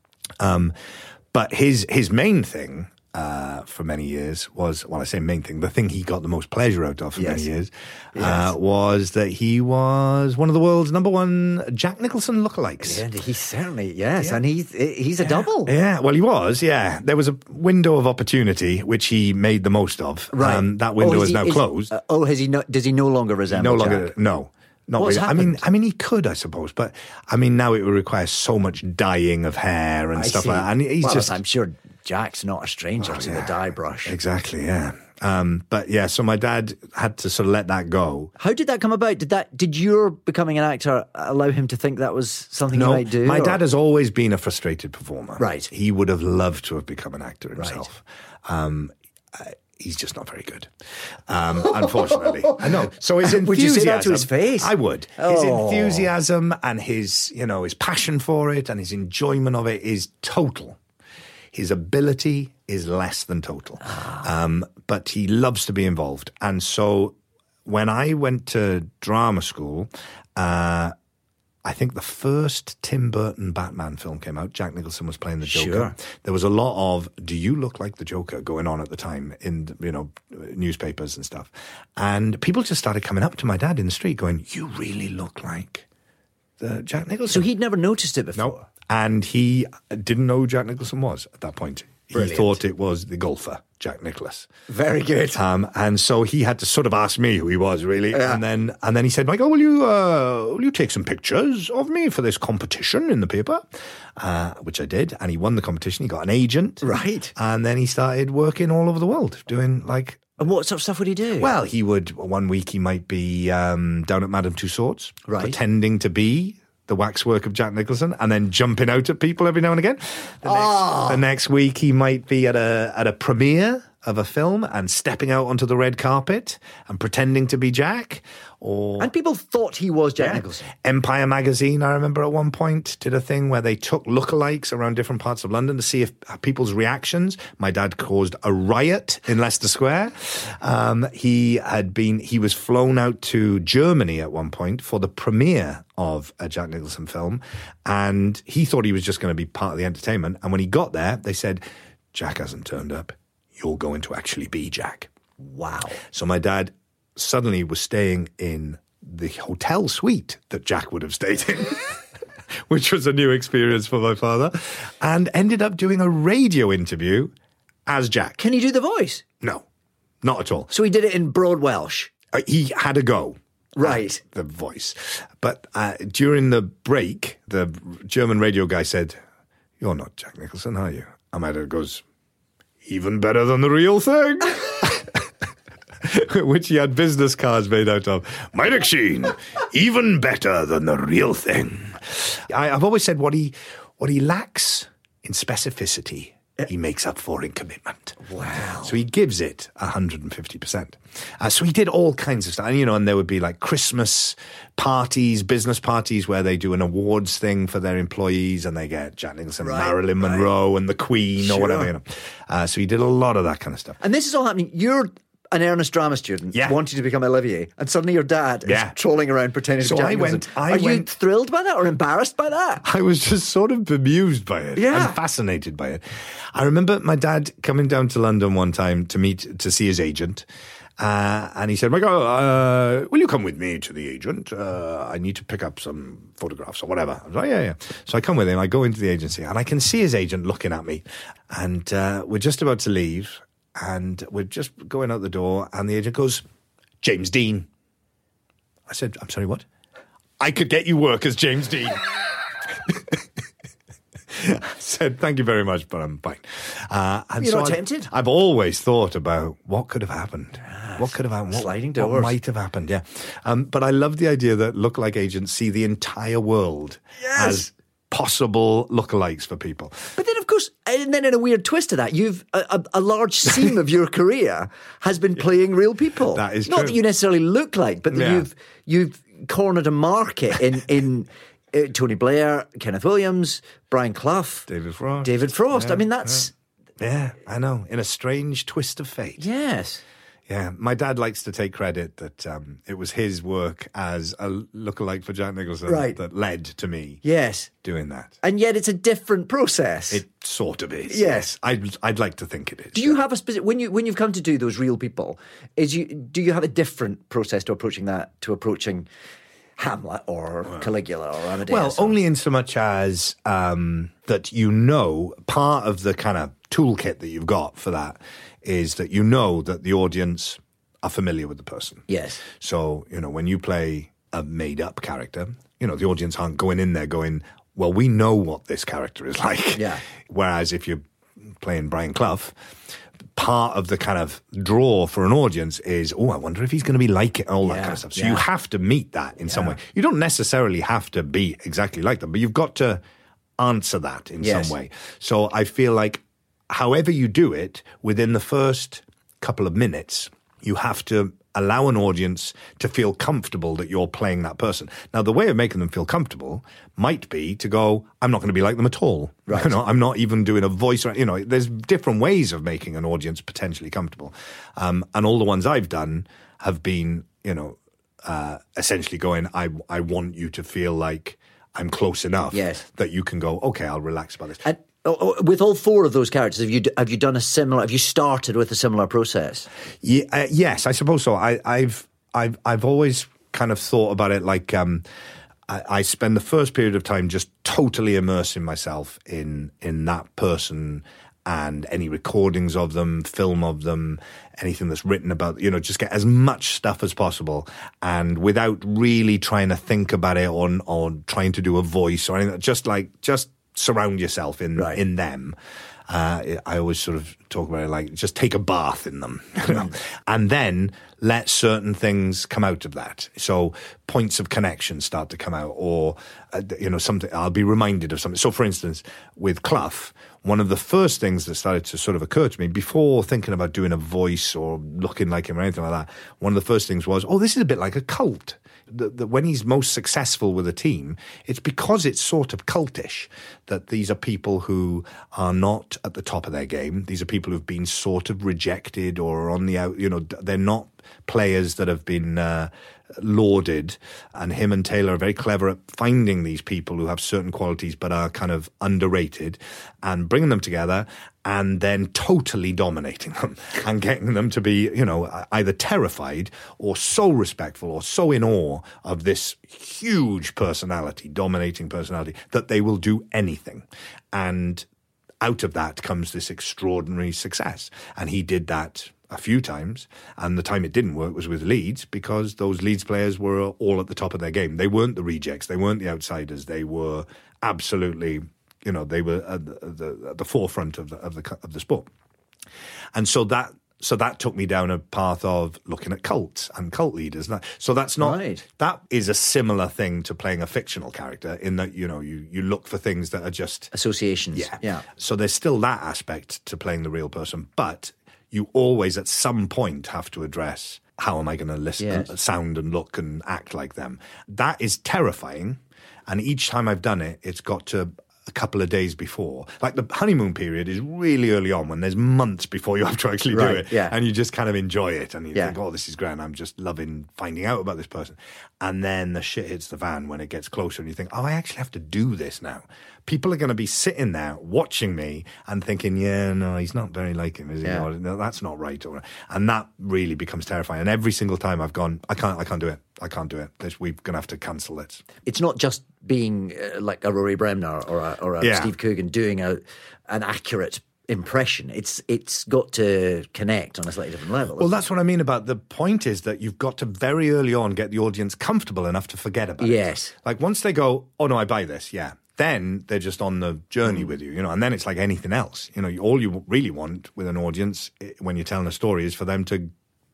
But his main thing for many years was, well, I say main thing, the thing he got the most pleasure out of for many years was that he was one of the world's #1 Jack Nicholson lookalikes. Yeah, he certainly, and he's a double. Yeah, well, he was, There was a window of opportunity which he made the most of. Right. That window is now closed. Does he no longer resemble Jack? No. Not What's really. happened? I mean, he could, I suppose, but now it would require so much dyeing of hair and stuff like that. And he's I'm sure Jack's not a stranger to the dye brush. Exactly, yeah. So my dad had to sort of let that go. How did that come about? Did your becoming an actor allow him to think that was something he might do? My dad has always been a frustrated performer. Right. He would have loved to have become an actor himself. Right. He's just not very good, unfortunately. I know. So his enthusiasm... Would you say that to his face? I would. His enthusiasm and his passion for it and his enjoyment of it is total. His ability is less than total. But he loves to be involved. And so when I went to drama school, I think the first Tim Burton Batman film came out. Jack Nicholson was playing the Joker. Sure. There was a lot of "Do you look like the Joker?" going on at the time in newspapers and stuff. And people just started coming up to my dad in the street going, "You really look like the Jack Nicholson." So he'd never noticed it before? No. And he didn't know who Jack Nicholson was at that point. Brilliant. He thought it was the golfer, Jack Nicklaus. Very good. And so he had to sort of ask me who he was, really. Yeah. And then he said, Michael, will you take some pictures of me for this competition in the paper? Which I did. And he won the competition. He got an agent. Right. And then he started working all over the world, doing like... And what sort of stuff would he do? Well, he would, one week he might be down at Madame Tussauds, right, pretending to be the waxwork of Jack Nicholson and then jumping out at people every now and again. The next week he might be at a premiere of a film and stepping out onto the red carpet and pretending to be Jack. And people thought he was Jack Nicholson. Empire magazine, I remember at one point, did a thing where they took lookalikes around different parts of London to see if people's reactions. My dad caused a riot in Leicester Square. He was flown out to Germany at one point for the premiere of a Jack Nicholson film, and he thought he was just going to be part of the entertainment. And when he got there, they said, Jack hasn't turned up. You're going to actually be Jack. Wow. So my dad suddenly was staying in the hotel suite that Jack would have stayed in, which was a new experience for my father, and ended up doing a radio interview as Jack. Can he do the voice? No, not at all. So he did it in broad Welsh? He had a go. Right. The voice. But during the break, the German radio guy said, "You're not Jack Nicholson, are you?" And my dad goes, "Even better than the real thing." Which he had business cards made out of. Meidak Sheen, even better than the real thing. I've always said what he lacks in specificity, he makes up for in commitment. Wow. So he gives it 150%. So he did all kinds of stuff. And there would be like Christmas parties, business parties where they do an awards thing for their employees and they get Jack Nicholson, Marilyn Monroe and the Queen or whatever. So he did a lot of that kind of stuff. And this is all happening. You're an earnest drama student, wanting to become Olivier, and suddenly your dad is trolling around pretending to be Jack Nicholson. Are you thrilled by that or embarrassed by that? I was just sort of bemused by it and fascinated by it. I remember my dad coming down to London one time to see his agent, and he said, Michael, will you come with me to the agent? I need to pick up some photographs or whatever. I was like, yeah. So I come with him, I go into the agency, and I can see his agent looking at me, and we're just about to leave, and we're just going out the door, and the agent goes, James Dean. I said, I'm sorry, what? I could get you work as James Dean. I said, thank you very much, but I'm fine. And You're not tempted? I've always thought about what could have happened. What could have happened? Sliding doors. What might have happened, yeah. But I love the idea that lookalike agents see the entire world as possible lookalikes for people. But then, of course, and then in a weird twist to that, you've a large seam of your career has been playing real people. That is not true. That you necessarily look like, but that you've cornered a market in Tony Blair, Kenneth Williams, Brian Clough, David Frost. Yeah, I mean, that's... Yeah, I know. In a strange twist of fate. Yes. Yeah, my dad likes to take credit that it was his work as a lookalike for Jack Nicholson that led to me doing that. And yet it's a different process. It sort of is. Yes. I'd like to think it is. Do you have a specific... When you've come to do those real people, do you have a different process to approaching Hamlet or Caligula or Amadeus? Well, only in so much as that part of the kind of toolkit that you've got for that is that that the audience are familiar with the person. Yes. So, when you play a made-up character, the audience aren't going in there going, well, we know what this character is like. Yeah. Whereas if you're playing Brian Clough, part of the kind of draw for an audience is, I wonder if he's going to be like it and all that kind of stuff. So you have to meet that in some way. You don't necessarily have to be exactly like them, but you've got to answer that in some way. So I feel like however you do it, within the first couple of minutes, you have to allow an audience to feel comfortable that you're playing that person. Now, the way of making them feel comfortable might be to go, I'm not going to be like them at all. Right. I'm not even doing a voice. There's different ways of making an audience potentially comfortable. And all the ones I've done have been, essentially going, I want you to feel like I'm close enough that you can go, okay, I'll relax about this. And with all four of those characters, have you done have you started with a similar process? Yeah, yes, I suppose so. I've always kind of thought about it like I spend the first period of time just totally immersing myself in that person and any recordings of them, film of them, anything that's written about, just get as much stuff as possible, and without really trying to think about it or trying to do a voice or anything, just surround yourself in them. I always sort of talk about it like just take a bath in them, and then let certain things come out of that. So points of connection start to come out, or something. I'll be reminded of something. So, for instance, with Clough, one of the first things that started to sort of occur to me before thinking about doing a voice or looking like him or anything like that, one of the first things was, this is a bit like a cult. When he's most successful with a team, it's because it's sort of cultish, that these are people who are not at the top of their game. These are people who've been sort of rejected or on the out, they're not players that have been lauded, and him and Taylor are very clever at finding these people who have certain qualities but are kind of underrated and bringing them together and then totally dominating them and getting them to be, either terrified or so respectful or so in awe of this huge personality, dominating personality, that they will do anything. And out of that comes this extraordinary success. And he did that a few times, and the time it didn't work was with Leeds, because those Leeds players were all at the top of their game. They weren't the rejects, they weren't the outsiders, they were absolutely, they were at the forefront of the sport. And so that took me down a path of looking at cults and cult leaders. So that's not that is a similar thing to playing a fictional character, in that you look for things that are just associations. Yeah. So there's still that aspect to playing the real person, but you always at some point have to address, how am I going to listen, sound and look and act like them? That is terrifying. And each time I've done it, it's got to a couple of days before. Like the honeymoon period is really early on, when there's months before you have to actually do it. Yeah. And you just kind of enjoy it. And you think, this is great. I'm just loving finding out about this person. And then the shit hits the fan when it gets closer and you think, I actually have to do this now. People are going to be sitting there watching me and thinking, he's not very like him, is he? Yeah. No, that's not right. And that really becomes terrifying. And every single time I've gone, I can't do it. I can't do it. We're going to have to cancel it. It's not just being like a Rory Bremner or a Steve Coogan doing an accurate impression. It's got to connect on a slightly different level. Well, that's what I mean about the point is that you've got to very early on get the audience comfortable enough to forget about it. Yes. Like once they go, oh no, I buy this, then they're just on the journey with you, and then it's like anything else. All you really want with an audience when you're telling a story is for them to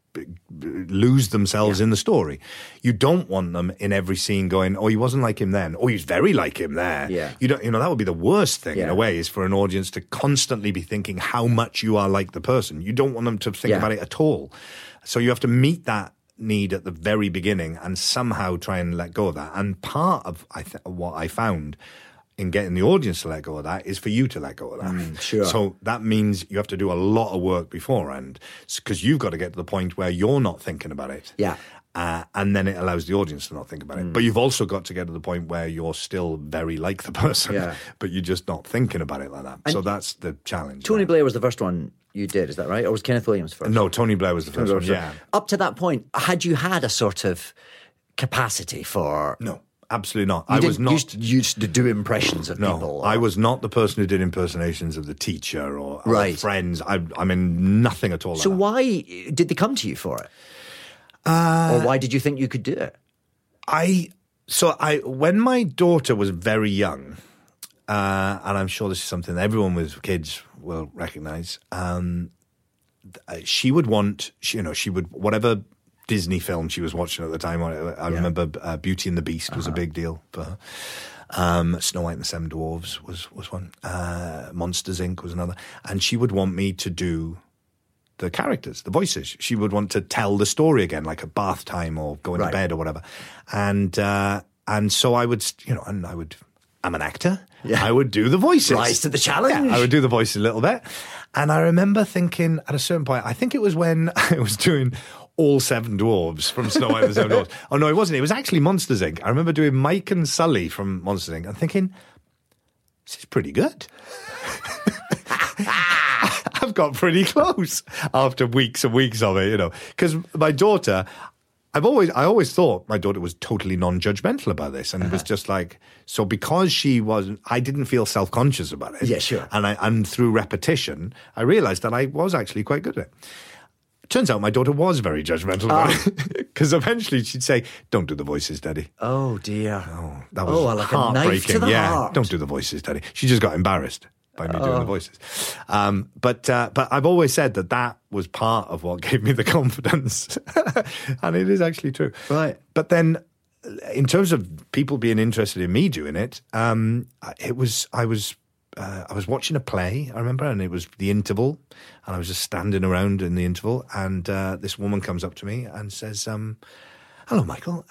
lose themselves in the story. You don't want them in every scene going, he wasn't like him then, he's very like him there. Yeah. You don't, that would be the worst thing in a way, is for an audience to constantly be thinking how much you are like the person. You don't want them to think about it at all. So you have to meet that need at the very beginning and somehow try and let go of that. And part of what I found in getting the audience to let go of that is for you to let go of that. Sure. So that means you have to do a lot of work beforehand, because you've got to get to the point where you're not thinking about it. Yeah. And then it allows the audience to not think about it. But you've also got to get to the point where you're still very like the person, but you're just not thinking about it like that. And so that's the challenge. Tony Blair was the first one you did, is that right? Or was Kenneth Williams first? No, Tony Blair was the first one, yeah. Up to that point, had you had a sort of capacity for... No. Absolutely not. I was not used to do impressions of people. No, I was not the person who did impersonations of the teacher or friends. I mean, nothing at all. So why did they come to you for it? Or why did you think you could do it? When my daughter was very young, and I'm sure this is something that everyone with kids will recognise, she would whatever Disney film she was watching at the time. I remember Beauty and the Beast was a big deal for her. Snow White and the Seven Dwarfs was one. Monsters, Inc. was another. And she would want me to do the characters, the voices. She would want to tell the story again, like at bath time or going to bed or whatever. And so I would, I'm an actor. Yeah. I would do the voices. Rise to the challenge. Yeah, I would do the voices a little bit. And I remember thinking at a certain point, I think it was when I was doing all seven dwarves from Snow White and the Seven Dwarfs. Oh, no, it wasn't. It was actually Monsters, Inc. I remember doing Mike and Sully from Monsters, Inc. and thinking, this is pretty good. I've got pretty close after weeks and weeks of it, because my daughter, I always thought my daughter was totally non-judgmental about this, and it was just like, so because she wasn't, I didn't feel self-conscious about it. Yeah, sure. And through repetition, I realised that I was actually quite good at it. Turns out my daughter was very judgmental about it, because eventually she'd say, "Don't do the voices, Daddy." Oh dear. Oh, that was like heartbreaking. a knife to the heart. Don't do the voices, Daddy. She just got embarrassed by me doing the voices. But I've always said that was part of what gave me the confidence, and it is actually true. Right. But then, in terms of people being interested in me doing it, I was watching a play, I remember, and it was The Interval, and I was just standing around in the interval, and this woman comes up to me and says, "Hello, Michael.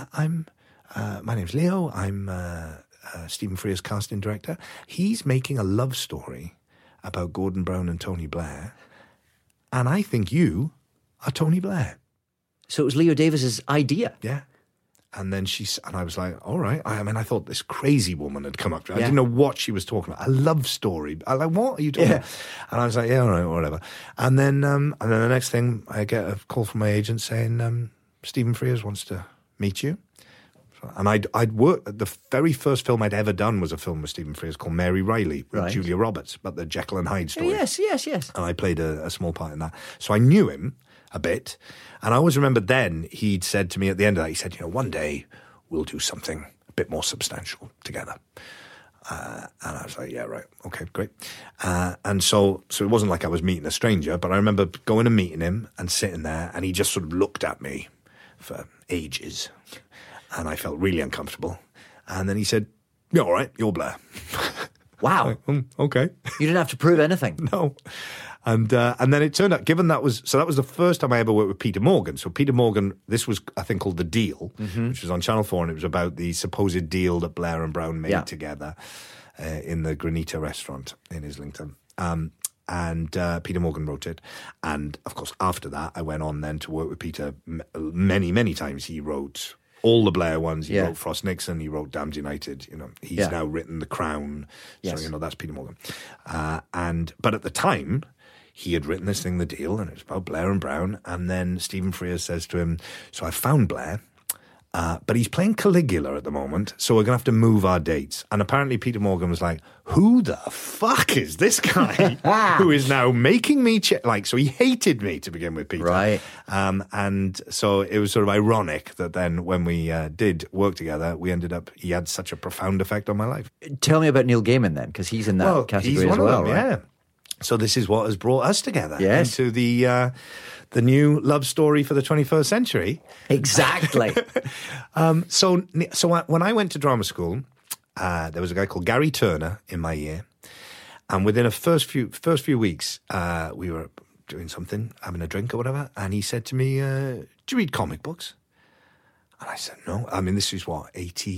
My name's Leo. I'm Stephen Frears' casting director. He's making a love story about Gordon Brown and Tony Blair, and I think you are Tony Blair." So it was Leo Davis's idea. Yeah. And then I was like, all right. I thought this crazy woman had come up to me. I didn't know what she was talking about. A love story. I like, what are you talking about? And I was like, yeah, all right, whatever. And then the next thing, I get a call from my agent saying, Stephen Frears wants to meet you. And I'd worked, the very first film I'd ever done was a film with Stephen Frears called Mary Riley with Julia Roberts, about the Jekyll and Hyde story. Yes. And I played a small part in that. So I knew him a bit. And I always remember then he'd said to me at the end of that, he said, one day we'll do something a bit more substantial together. And I was like, yeah, right. Okay, great. And so it wasn't like I was meeting a stranger, but I remember going and meeting him and sitting there, and he just sort of looked at me for ages. And I felt really uncomfortable. And then he said, "Yeah, all right, you're Blair." Wow. Like, okay. You didn't have to prove anything. No. And then it turned out, given that was the first time I ever worked with Peter Morgan. So Peter Morgan, this was, I think, called The Deal, which was on Channel 4, and it was about the supposed deal that Blair and Brown made together in the Granita restaurant in Islington. And Peter Morgan wrote it. And, of course, after that, I went on then to work with Peter many, many times. He wrote all the Blair ones. He wrote Frost Nixon. He wrote Damned United. He's now written The Crown. Yes. So, that's Peter Morgan. But at the time, he had written this thing, The Deal, and it was about Blair and Brown. And then Stephen Frears says to him, "So I found Blair, but he's playing Caligula at the moment, so we're going to have to move our dates." And apparently Peter Morgan was like, "Who the fuck is this guy who is now making me so he hated me to begin with, Peter. Right. And so it was sort of ironic that then when we did work together, he had such a profound effect on my life. Tell me about Neil Gaiman then, because he's in that category he's one as well, of them, right? Yeah. So this is what has brought us together into the new love story for the 21st century. Exactly. So when I went to drama school, there was a guy called Gary Turner in my year, and within the first few weeks, we were doing something, having a drink or whatever, and he said to me, "Do you read comic books?" And I said, "No." I mean, this is what,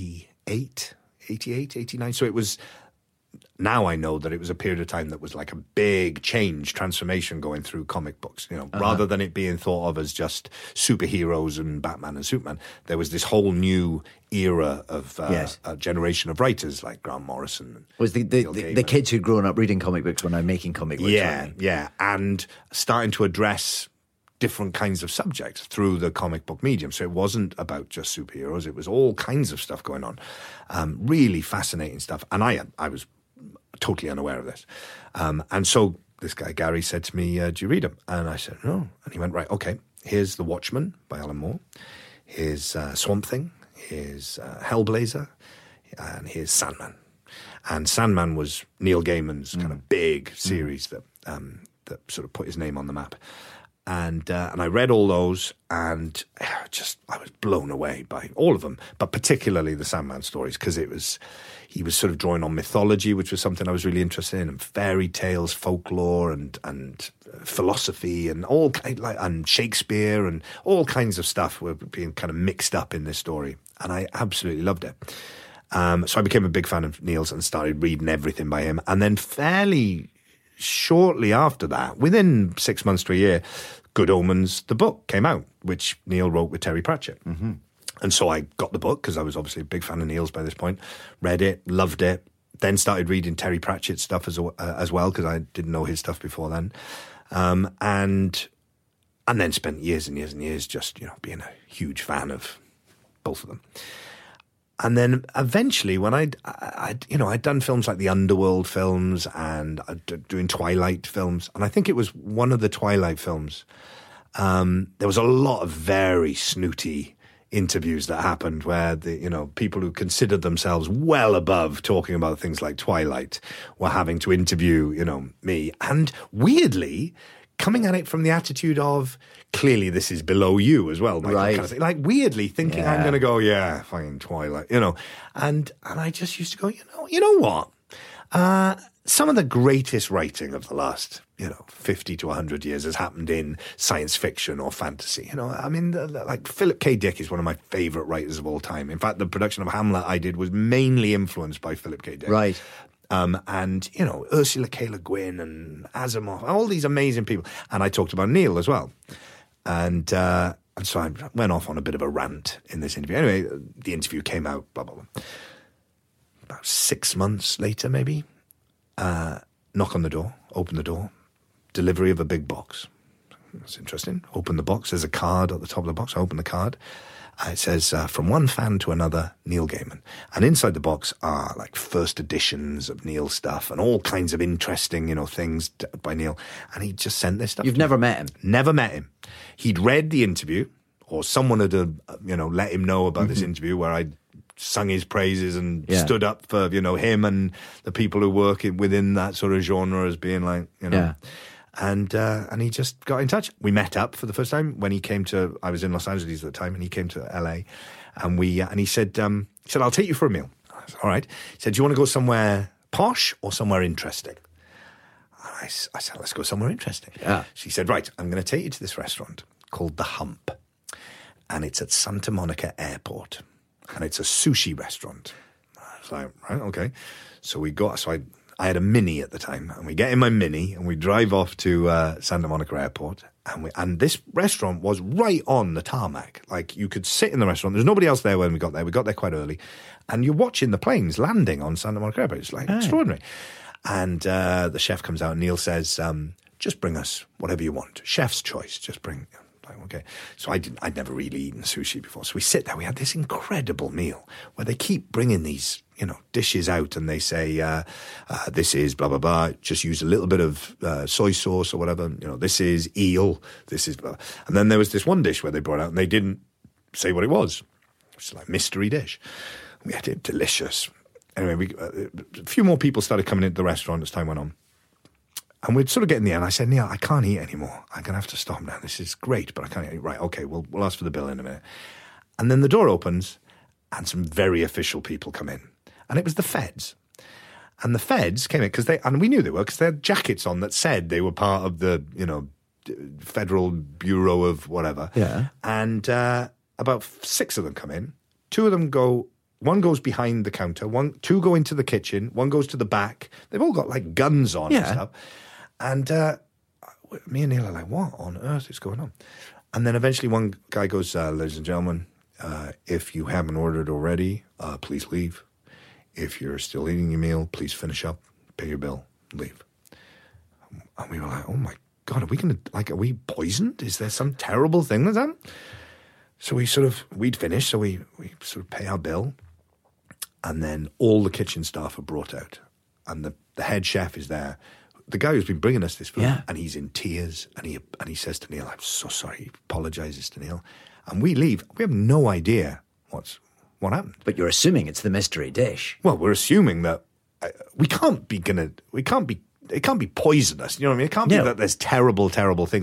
88, 89. So it was. Now I know that it was a period of time that was like a big transformation going through comic books. Rather than it being thought of as just superheroes and Batman and Superman, there was this whole new era of a generation of writers like Grant Morrison. Was the kids who'd grown up reading comic books were now making comic books? Yeah, and starting to address different kinds of subjects through the comic book medium. So it wasn't about just superheroes; it was all kinds of stuff going on. Really fascinating stuff, and I was totally unaware of this. And so this guy, Gary, said to me, "Do you read them?" And I said, "No." And he went, "Right, okay, here's The Watchmen by Alan Moore. Here's Swamp Thing. Here's Hellblazer. And here's Sandman." And Sandman was Neil Gaiman's kind of big series that sort of put his name on the map. And I read all those, and I was blown away by all of them, but particularly the Sandman stories, because he was sort of drawing on mythology, which was something I was really interested in, and fairy tales, folklore, and philosophy, and and Shakespeare, and all kinds of stuff were being kind of mixed up in this story, and I absolutely loved it. So I became a big fan of Neil's and started reading everything by him, and then fairly shortly after that, within 6 months to a year, Good Omens, the book, came out, which Neil wrote with Terry Pratchett. Mm-hmm. And so I got the book, because I was obviously a big fan of Neil's by this point, read it, loved it, then started reading Terry Pratchett's stuff as well, because I didn't know his stuff before then. And And then spent years and years and years just, being a huge fan of both of them. And then eventually, when I'd done films like the Underworld films and doing Twilight films, and I think it was one of the Twilight films, there was a lot of very snooty interviews that happened where people who considered themselves well above talking about things like Twilight were having to interview, me. And weirdly, coming at it from the attitude of, clearly this is below you as well. Right. Kind of thing. Like weirdly thinking I'm going to go, yeah, fucking Twilight, And I just used to go, you know what? Some of the greatest writing of the last, 50 to 100 years has happened in science fiction or fantasy. Like Philip K. Dick is one of my favorite writers of all time. In fact, the production of Hamlet I did was mainly influenced by Philip K. Dick. Right. And Ursula K. Le Guin and Asimov, all these amazing people. And I talked about Neil as well. And so I went off on a bit of a rant in this interview. Anyway, the interview came out, blah, blah, blah. About 6 months later, maybe, knock on the door, open the door, delivery of a big box. That's interesting. Open the box. There's a card at the top of the box. I open the card. It says, from one fan to another, Neil Gaiman. And inside the box are like first editions of Neil stuff and all kinds of interesting, things by Neil. And he just sent this stuff. You've never met him? Never met him. He'd read the interview, or someone had, let him know about this interview where I'd sung his praises and stood up for, him and the people who work within that sort of genre as being like, Yeah. And he just got in touch. We met up for the first time when he came to. I was in Los Angeles at the time, and he came to LA, and he said, "I'll take you for a meal." I said, "All right." He said, "Do you want to go somewhere posh or somewhere interesting?" I said, "Let's go somewhere interesting." Yeah. She said, "Right, I'm going to take you to this restaurant called The Hump, and it's at Santa Monica Airport, and it's a sushi restaurant." I was like, "Right, okay." So we got. So I had a Mini at the time, and we get in my Mini and we drive off to Santa Monica Airport, and this restaurant was right on the tarmac. Like, you could sit in the restaurant. There's nobody else there when we got there. We got there quite early, and you're watching the planes landing on Santa Monica Airport. It's like extraordinary. And the chef comes out, and Neil says, "Just bring us whatever you want. Chef's choice. Just bring." Like, okay. So I'd never really eaten sushi before. So we sit there. We had this incredible meal where they keep bringing these, dishes out, and they say, this is blah, blah, blah. Just use a little bit of soy sauce or whatever. This is eel. This is blah. And then there was this one dish where they brought out, and they didn't say what it was. It was like a mystery dish. We had it delicious. Anyway, a few more people started coming into the restaurant as time went on. And we'd sort of get in the end. I said, "Neil, I can't eat anymore. I'm going to have to stop now. This is great, but I can't eat." "Right, okay, we'll ask for the bill in a minute." And then the door opens, and some very official people come in. And it was the feds. And the feds came in, and we knew they were, because they had jackets on that said they were part of the, Federal Bureau of whatever. Yeah. And about 6 of them come in. 2 of them go. One goes behind the counter. 2 go into the kitchen. 1 goes to the back. They've all got like guns on and stuff. And me and Neil are like, "What on earth is going on?" And then eventually one guy goes, "Ladies and gentlemen, if you haven't ordered already, please leave. If you're still eating your meal, please finish up, pay your bill, leave." And we were like, "Oh my God, are we poisoned? Is there some terrible thing that's happened?" So we'd finished, so we sort of pay our bill. And then all the kitchen staff are brought out. And the head chef is there. The guy who's been bringing us this food, and he's in tears. And he says to Neil, "I'm so sorry." He apologizes to Neil. And we leave. We have no idea what happened. But you're assuming it's the mystery dish. Well, we're assuming that it can't be poisonous. You know what I mean? It can't be that there's terrible, terrible things.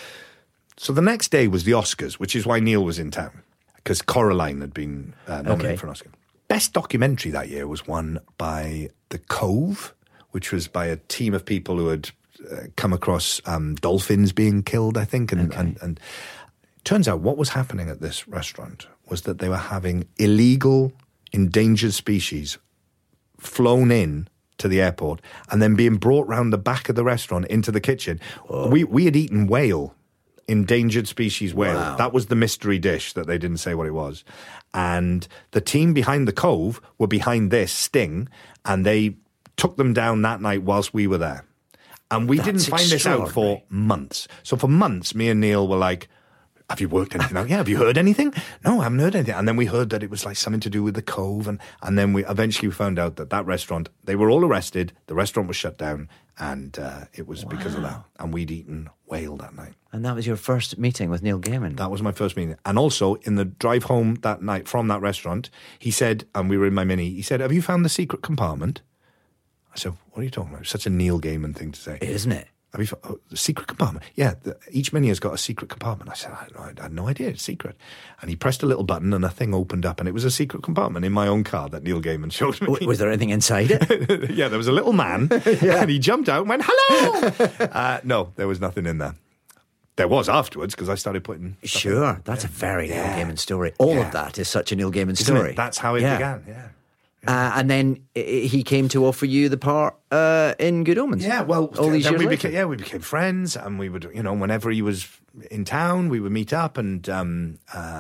So the next day was the Oscars, which is why Neil was in town, because Coraline had been nominated for an Oscar. Best documentary that year was won by The Cove, which was by a team of people who had come across dolphins being killed, I think. And turns out what was happening at this restaurant was that they were having illegal endangered species flown in to the airport and then being brought round the back of the restaurant into the kitchen. Oh. We had eaten whale. Endangered species whale. Wow. That was the mystery dish that they didn't say what it was. And the team behind The Cove were behind this sting, and they took them down that night whilst we were there. And we didn't find this out for months. So for months, me and Neil were like, have you worked anything out? Yeah, have you heard anything? No, I haven't heard anything. And then we heard that it was like something to do with the Cove. And then we eventually found out that restaurant, they were all arrested, the restaurant was shut down, and it was because of that. And we'd eaten whale that night. And that was your first meeting with Neil Gaiman? That was my first meeting. And also, in the drive home that night from that restaurant, he said, and we were in my Mini, he said, have you found the secret compartment? I said, what are you talking about? It's such a Neil Gaiman thing to say. Isn't it? Have you found the secret compartment? Yeah, each Mini has got a secret compartment. I said, I had no idea, it's secret. And he pressed a little button and a thing opened up, and it was a secret compartment in my own car that Neil Gaiman showed me. Was there anything inside it? Yeah, there was a little man, and he jumped out and went, hello! No, there was nothing in there. There was afterwards, because I started putting... Sure, that's a very Neil Gaiman story. All of that is such a Neil Gaiman story. That's how it began, yeah. And then he came to offer you the part in Good Omens. Yeah, well, all these years later. we became friends, and we would, whenever he was in town, we would meet up, and then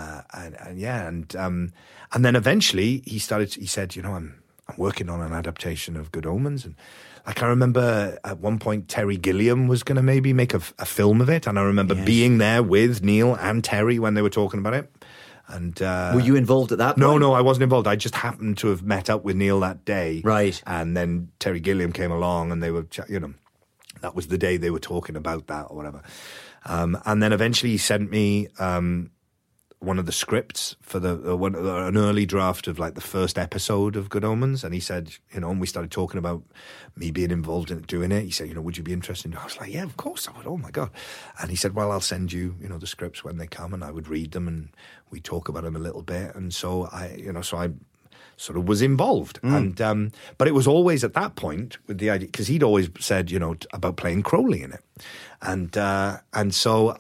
eventually he said, I'm working on an adaptation of Good Omens, and like I remember at one point Terry Gilliam was going to maybe make a film of it, and I remember being there with Neil and Terry when they were talking about it. And were you involved at that point? No, I wasn't involved. I just happened to have met up with Neil that day. Right. And then Terry Gilliam came along, and they were, that was the day they were talking about that or whatever. And then eventually he sent me one of the scripts for an early draft of like the first episode of Good Omens, and he said, and we started talking about me being involved in doing it. He said, would you be interested? I was like, yeah, of course I would. Oh my God. And he said, well, I'll send you, the scripts when they come, and I would read them and we talk about them a little bit. And so I sort of was involved. And but it was always at that point with the idea, because he'd always said, about playing Crowley in it. And so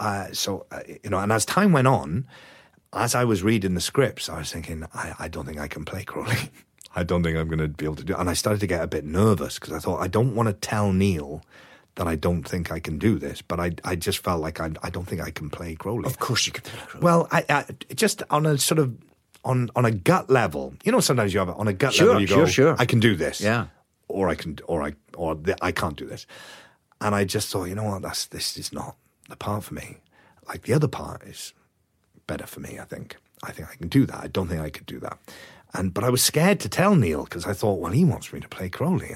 and as time went on, as I was reading the scripts, I was thinking, I don't think I can play Crowley. I don't think I'm going to be able to do it. And I started to get a bit nervous, because I thought, I don't want to tell Neil that I don't think I can do this, but I just felt like I don't think I can play Crowley. Of course you can play Crowley. Well, I just on a sort of, on a gut level, sometimes you have it on a gut level, you go, sure. I can do this. Yeah. Or I can't do this. And I just thought, this is not the part for me. Like the other part is better for me, I think. I think I can do that. I don't think I could do that. But I was scared to tell Neil, because I thought, well, he wants me to play Crowley,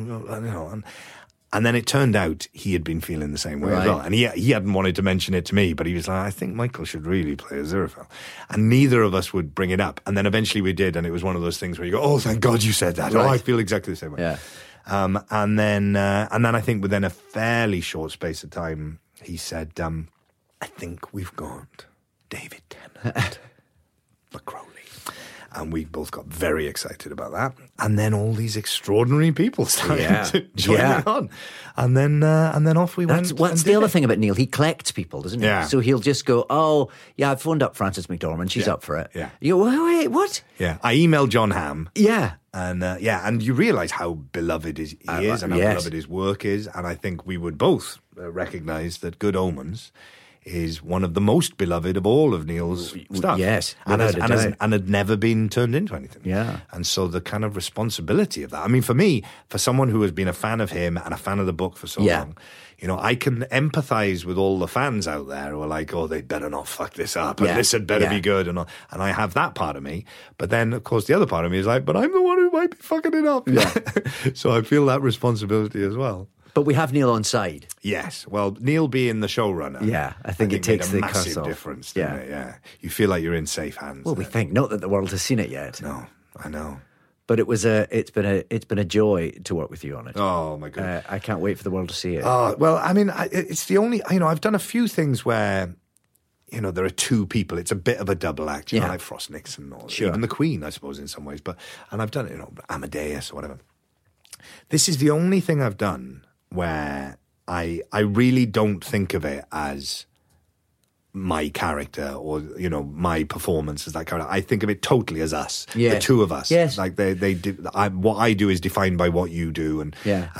and then it turned out he had been feeling the same way as well, and he hadn't wanted to mention it to me, but he was like, I think Michael should really play Aziraphale, and neither of us would bring it up, and then eventually we did, and it was one of those things where you go, oh, thank God you said that. Right. Oh, I feel exactly the same way. Yeah. And then I think within a fairly short space of time, he said, I think we've got David Tennant for Crowley. And we both got very excited about that. And then all these extraordinary people started to join on. And then off we went. What's the other thing about Neil? He collects people, doesn't he? Yeah. So he'll just go, oh, yeah, I've phoned up Frances McDormand. She's up for it. Yeah. You go, wait, what? Yeah. I emailed John Hamm. Yeah. And you realise how beloved he is and how beloved his work is. And I think we would both recognise that Good Omens is one of the most beloved of all of Neil's stuff. Yes. And had never been turned into anything. Yeah. And so the kind of responsibility of that. I mean, for me, for someone who has been a fan of him and a fan of the book for so long, I can empathise with all the fans out there who are like, oh, they better not fuck this up, and this had better be good, and all. And I have that part of me. But then, of course, the other part of me is like, but I'm the one who might be fucking it up. Yeah. So I feel that responsibility as well. But we have Neil on side. Yes. Well, Neil being the showrunner. Yeah, I think it takes the curse off. Massive difference, doesn't it? Yeah. You feel like you're in safe hands. Well, we think, not that the world has seen it yet. No, I know. But it's been a joy to work with you on it. Oh my goodness. I can't wait for the world to see it. Oh, well, I mean, it's the only, I've done a few things where, there are two people. It's a bit of a double act, like Frost Nixon or even the Queen, I suppose, in some ways. And I've done it, Amadeus or whatever. This is the only thing I've done where I really don't think of it as my character or, my performance as that character. I think of it totally as us, the two of us. Yes. Like what I do is defined by what you do. And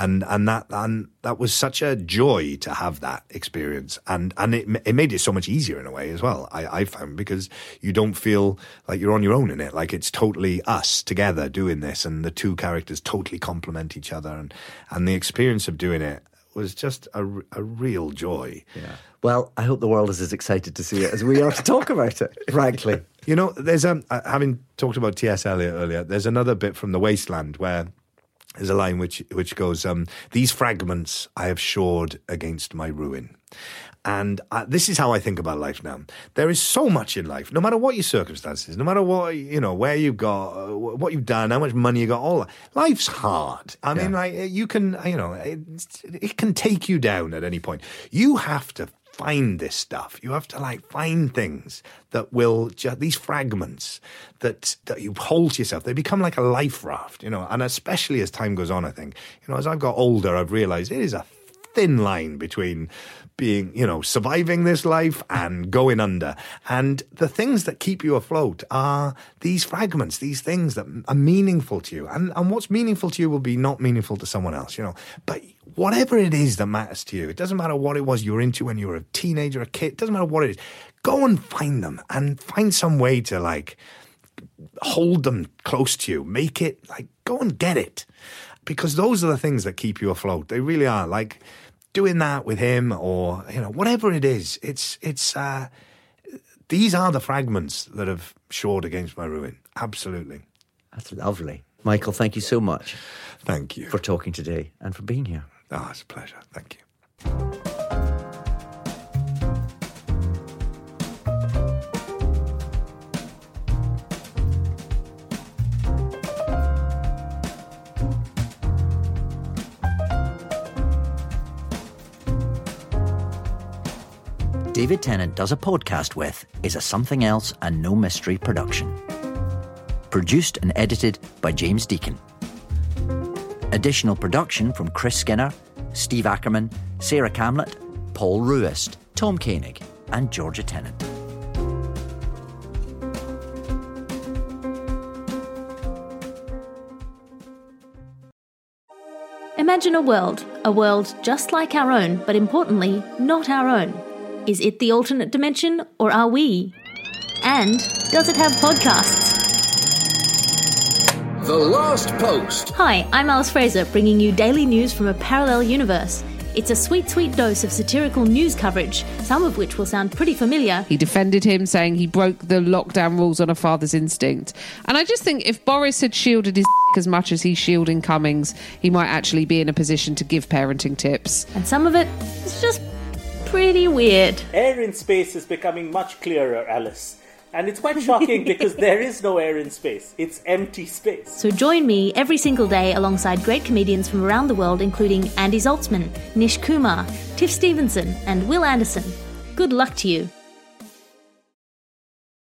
that was such a joy to have that experience. And it made it so much easier in a way as well, I found, because you don't feel like you're on your own in it. Like it's totally us together doing this, and the two characters totally complement each other. And the experience of doing it was just a real joy. Yeah. Well, I hope the world is as excited to see it as we are to talk about it, frankly. You know, there's having talked about T.S. Eliot earlier, there's another bit from The Wasteland where there's a line which goes, "These fragments I have shored against my ruin." And this is how I think about life now. There is so much in life, no matter what your circumstances, no matter what, where you've got, what you've done, how much money you got, all that. Life's hard. I mean, like, you can, it can take you down at any point. You have to find this stuff. You have to find things that will, these fragments that you hold to yourself. They become like a life raft, and especially as time goes on, I think, as I've got older, I've realized it is a thin line between being, surviving this life and going under. And the things that keep you afloat are these fragments, these things that are meaningful to you. And what's meaningful to you will be not meaningful to someone else, But whatever it is that matters to you, it doesn't matter what it was you were into when you were a teenager, a kid, it doesn't matter what it is. Go and find them and find some way to hold them close to you. Make it go and get it. Because those are the things that keep you afloat. They really are. Doing that with him or, whatever it is, it's these are the fragments that have shored against my ruin. Absolutely. That's lovely. Michael, thank you so much. Thank you. For talking today and for being here. Oh, it's a pleasure. Thank you. David Tennant Does a Podcast With is a Something Else and No Mystery production. Produced and edited by James Deacon. Additional production from Chris Skinner, Steve Ackerman, Sarah Camlett, Paul Ruist, Tom Koenig, and Georgia Tennant. Imagine a world just like our own, but importantly, not our own. Is it the alternate dimension, or are we? And does it have podcasts? The Last Post. Hi, I'm Alice Fraser, bringing you daily news from a parallel universe. It's a sweet, sweet dose of satirical news coverage, some of which will sound pretty familiar. He defended him, saying he broke the lockdown rules on a father's instinct. And I just think if Boris had shielded his as much as he's shielding Cummings, he might actually be in a position to give parenting tips. And some of it is just pretty weird. Air in space is becoming much clearer, Alice. And it's quite shocking because there is no air in space. It's empty space. So join me every single day alongside great comedians from around the world, including Andy Zaltzman, Nish Kumar, Tiff Stevenson, and Will Anderson. Good luck to you.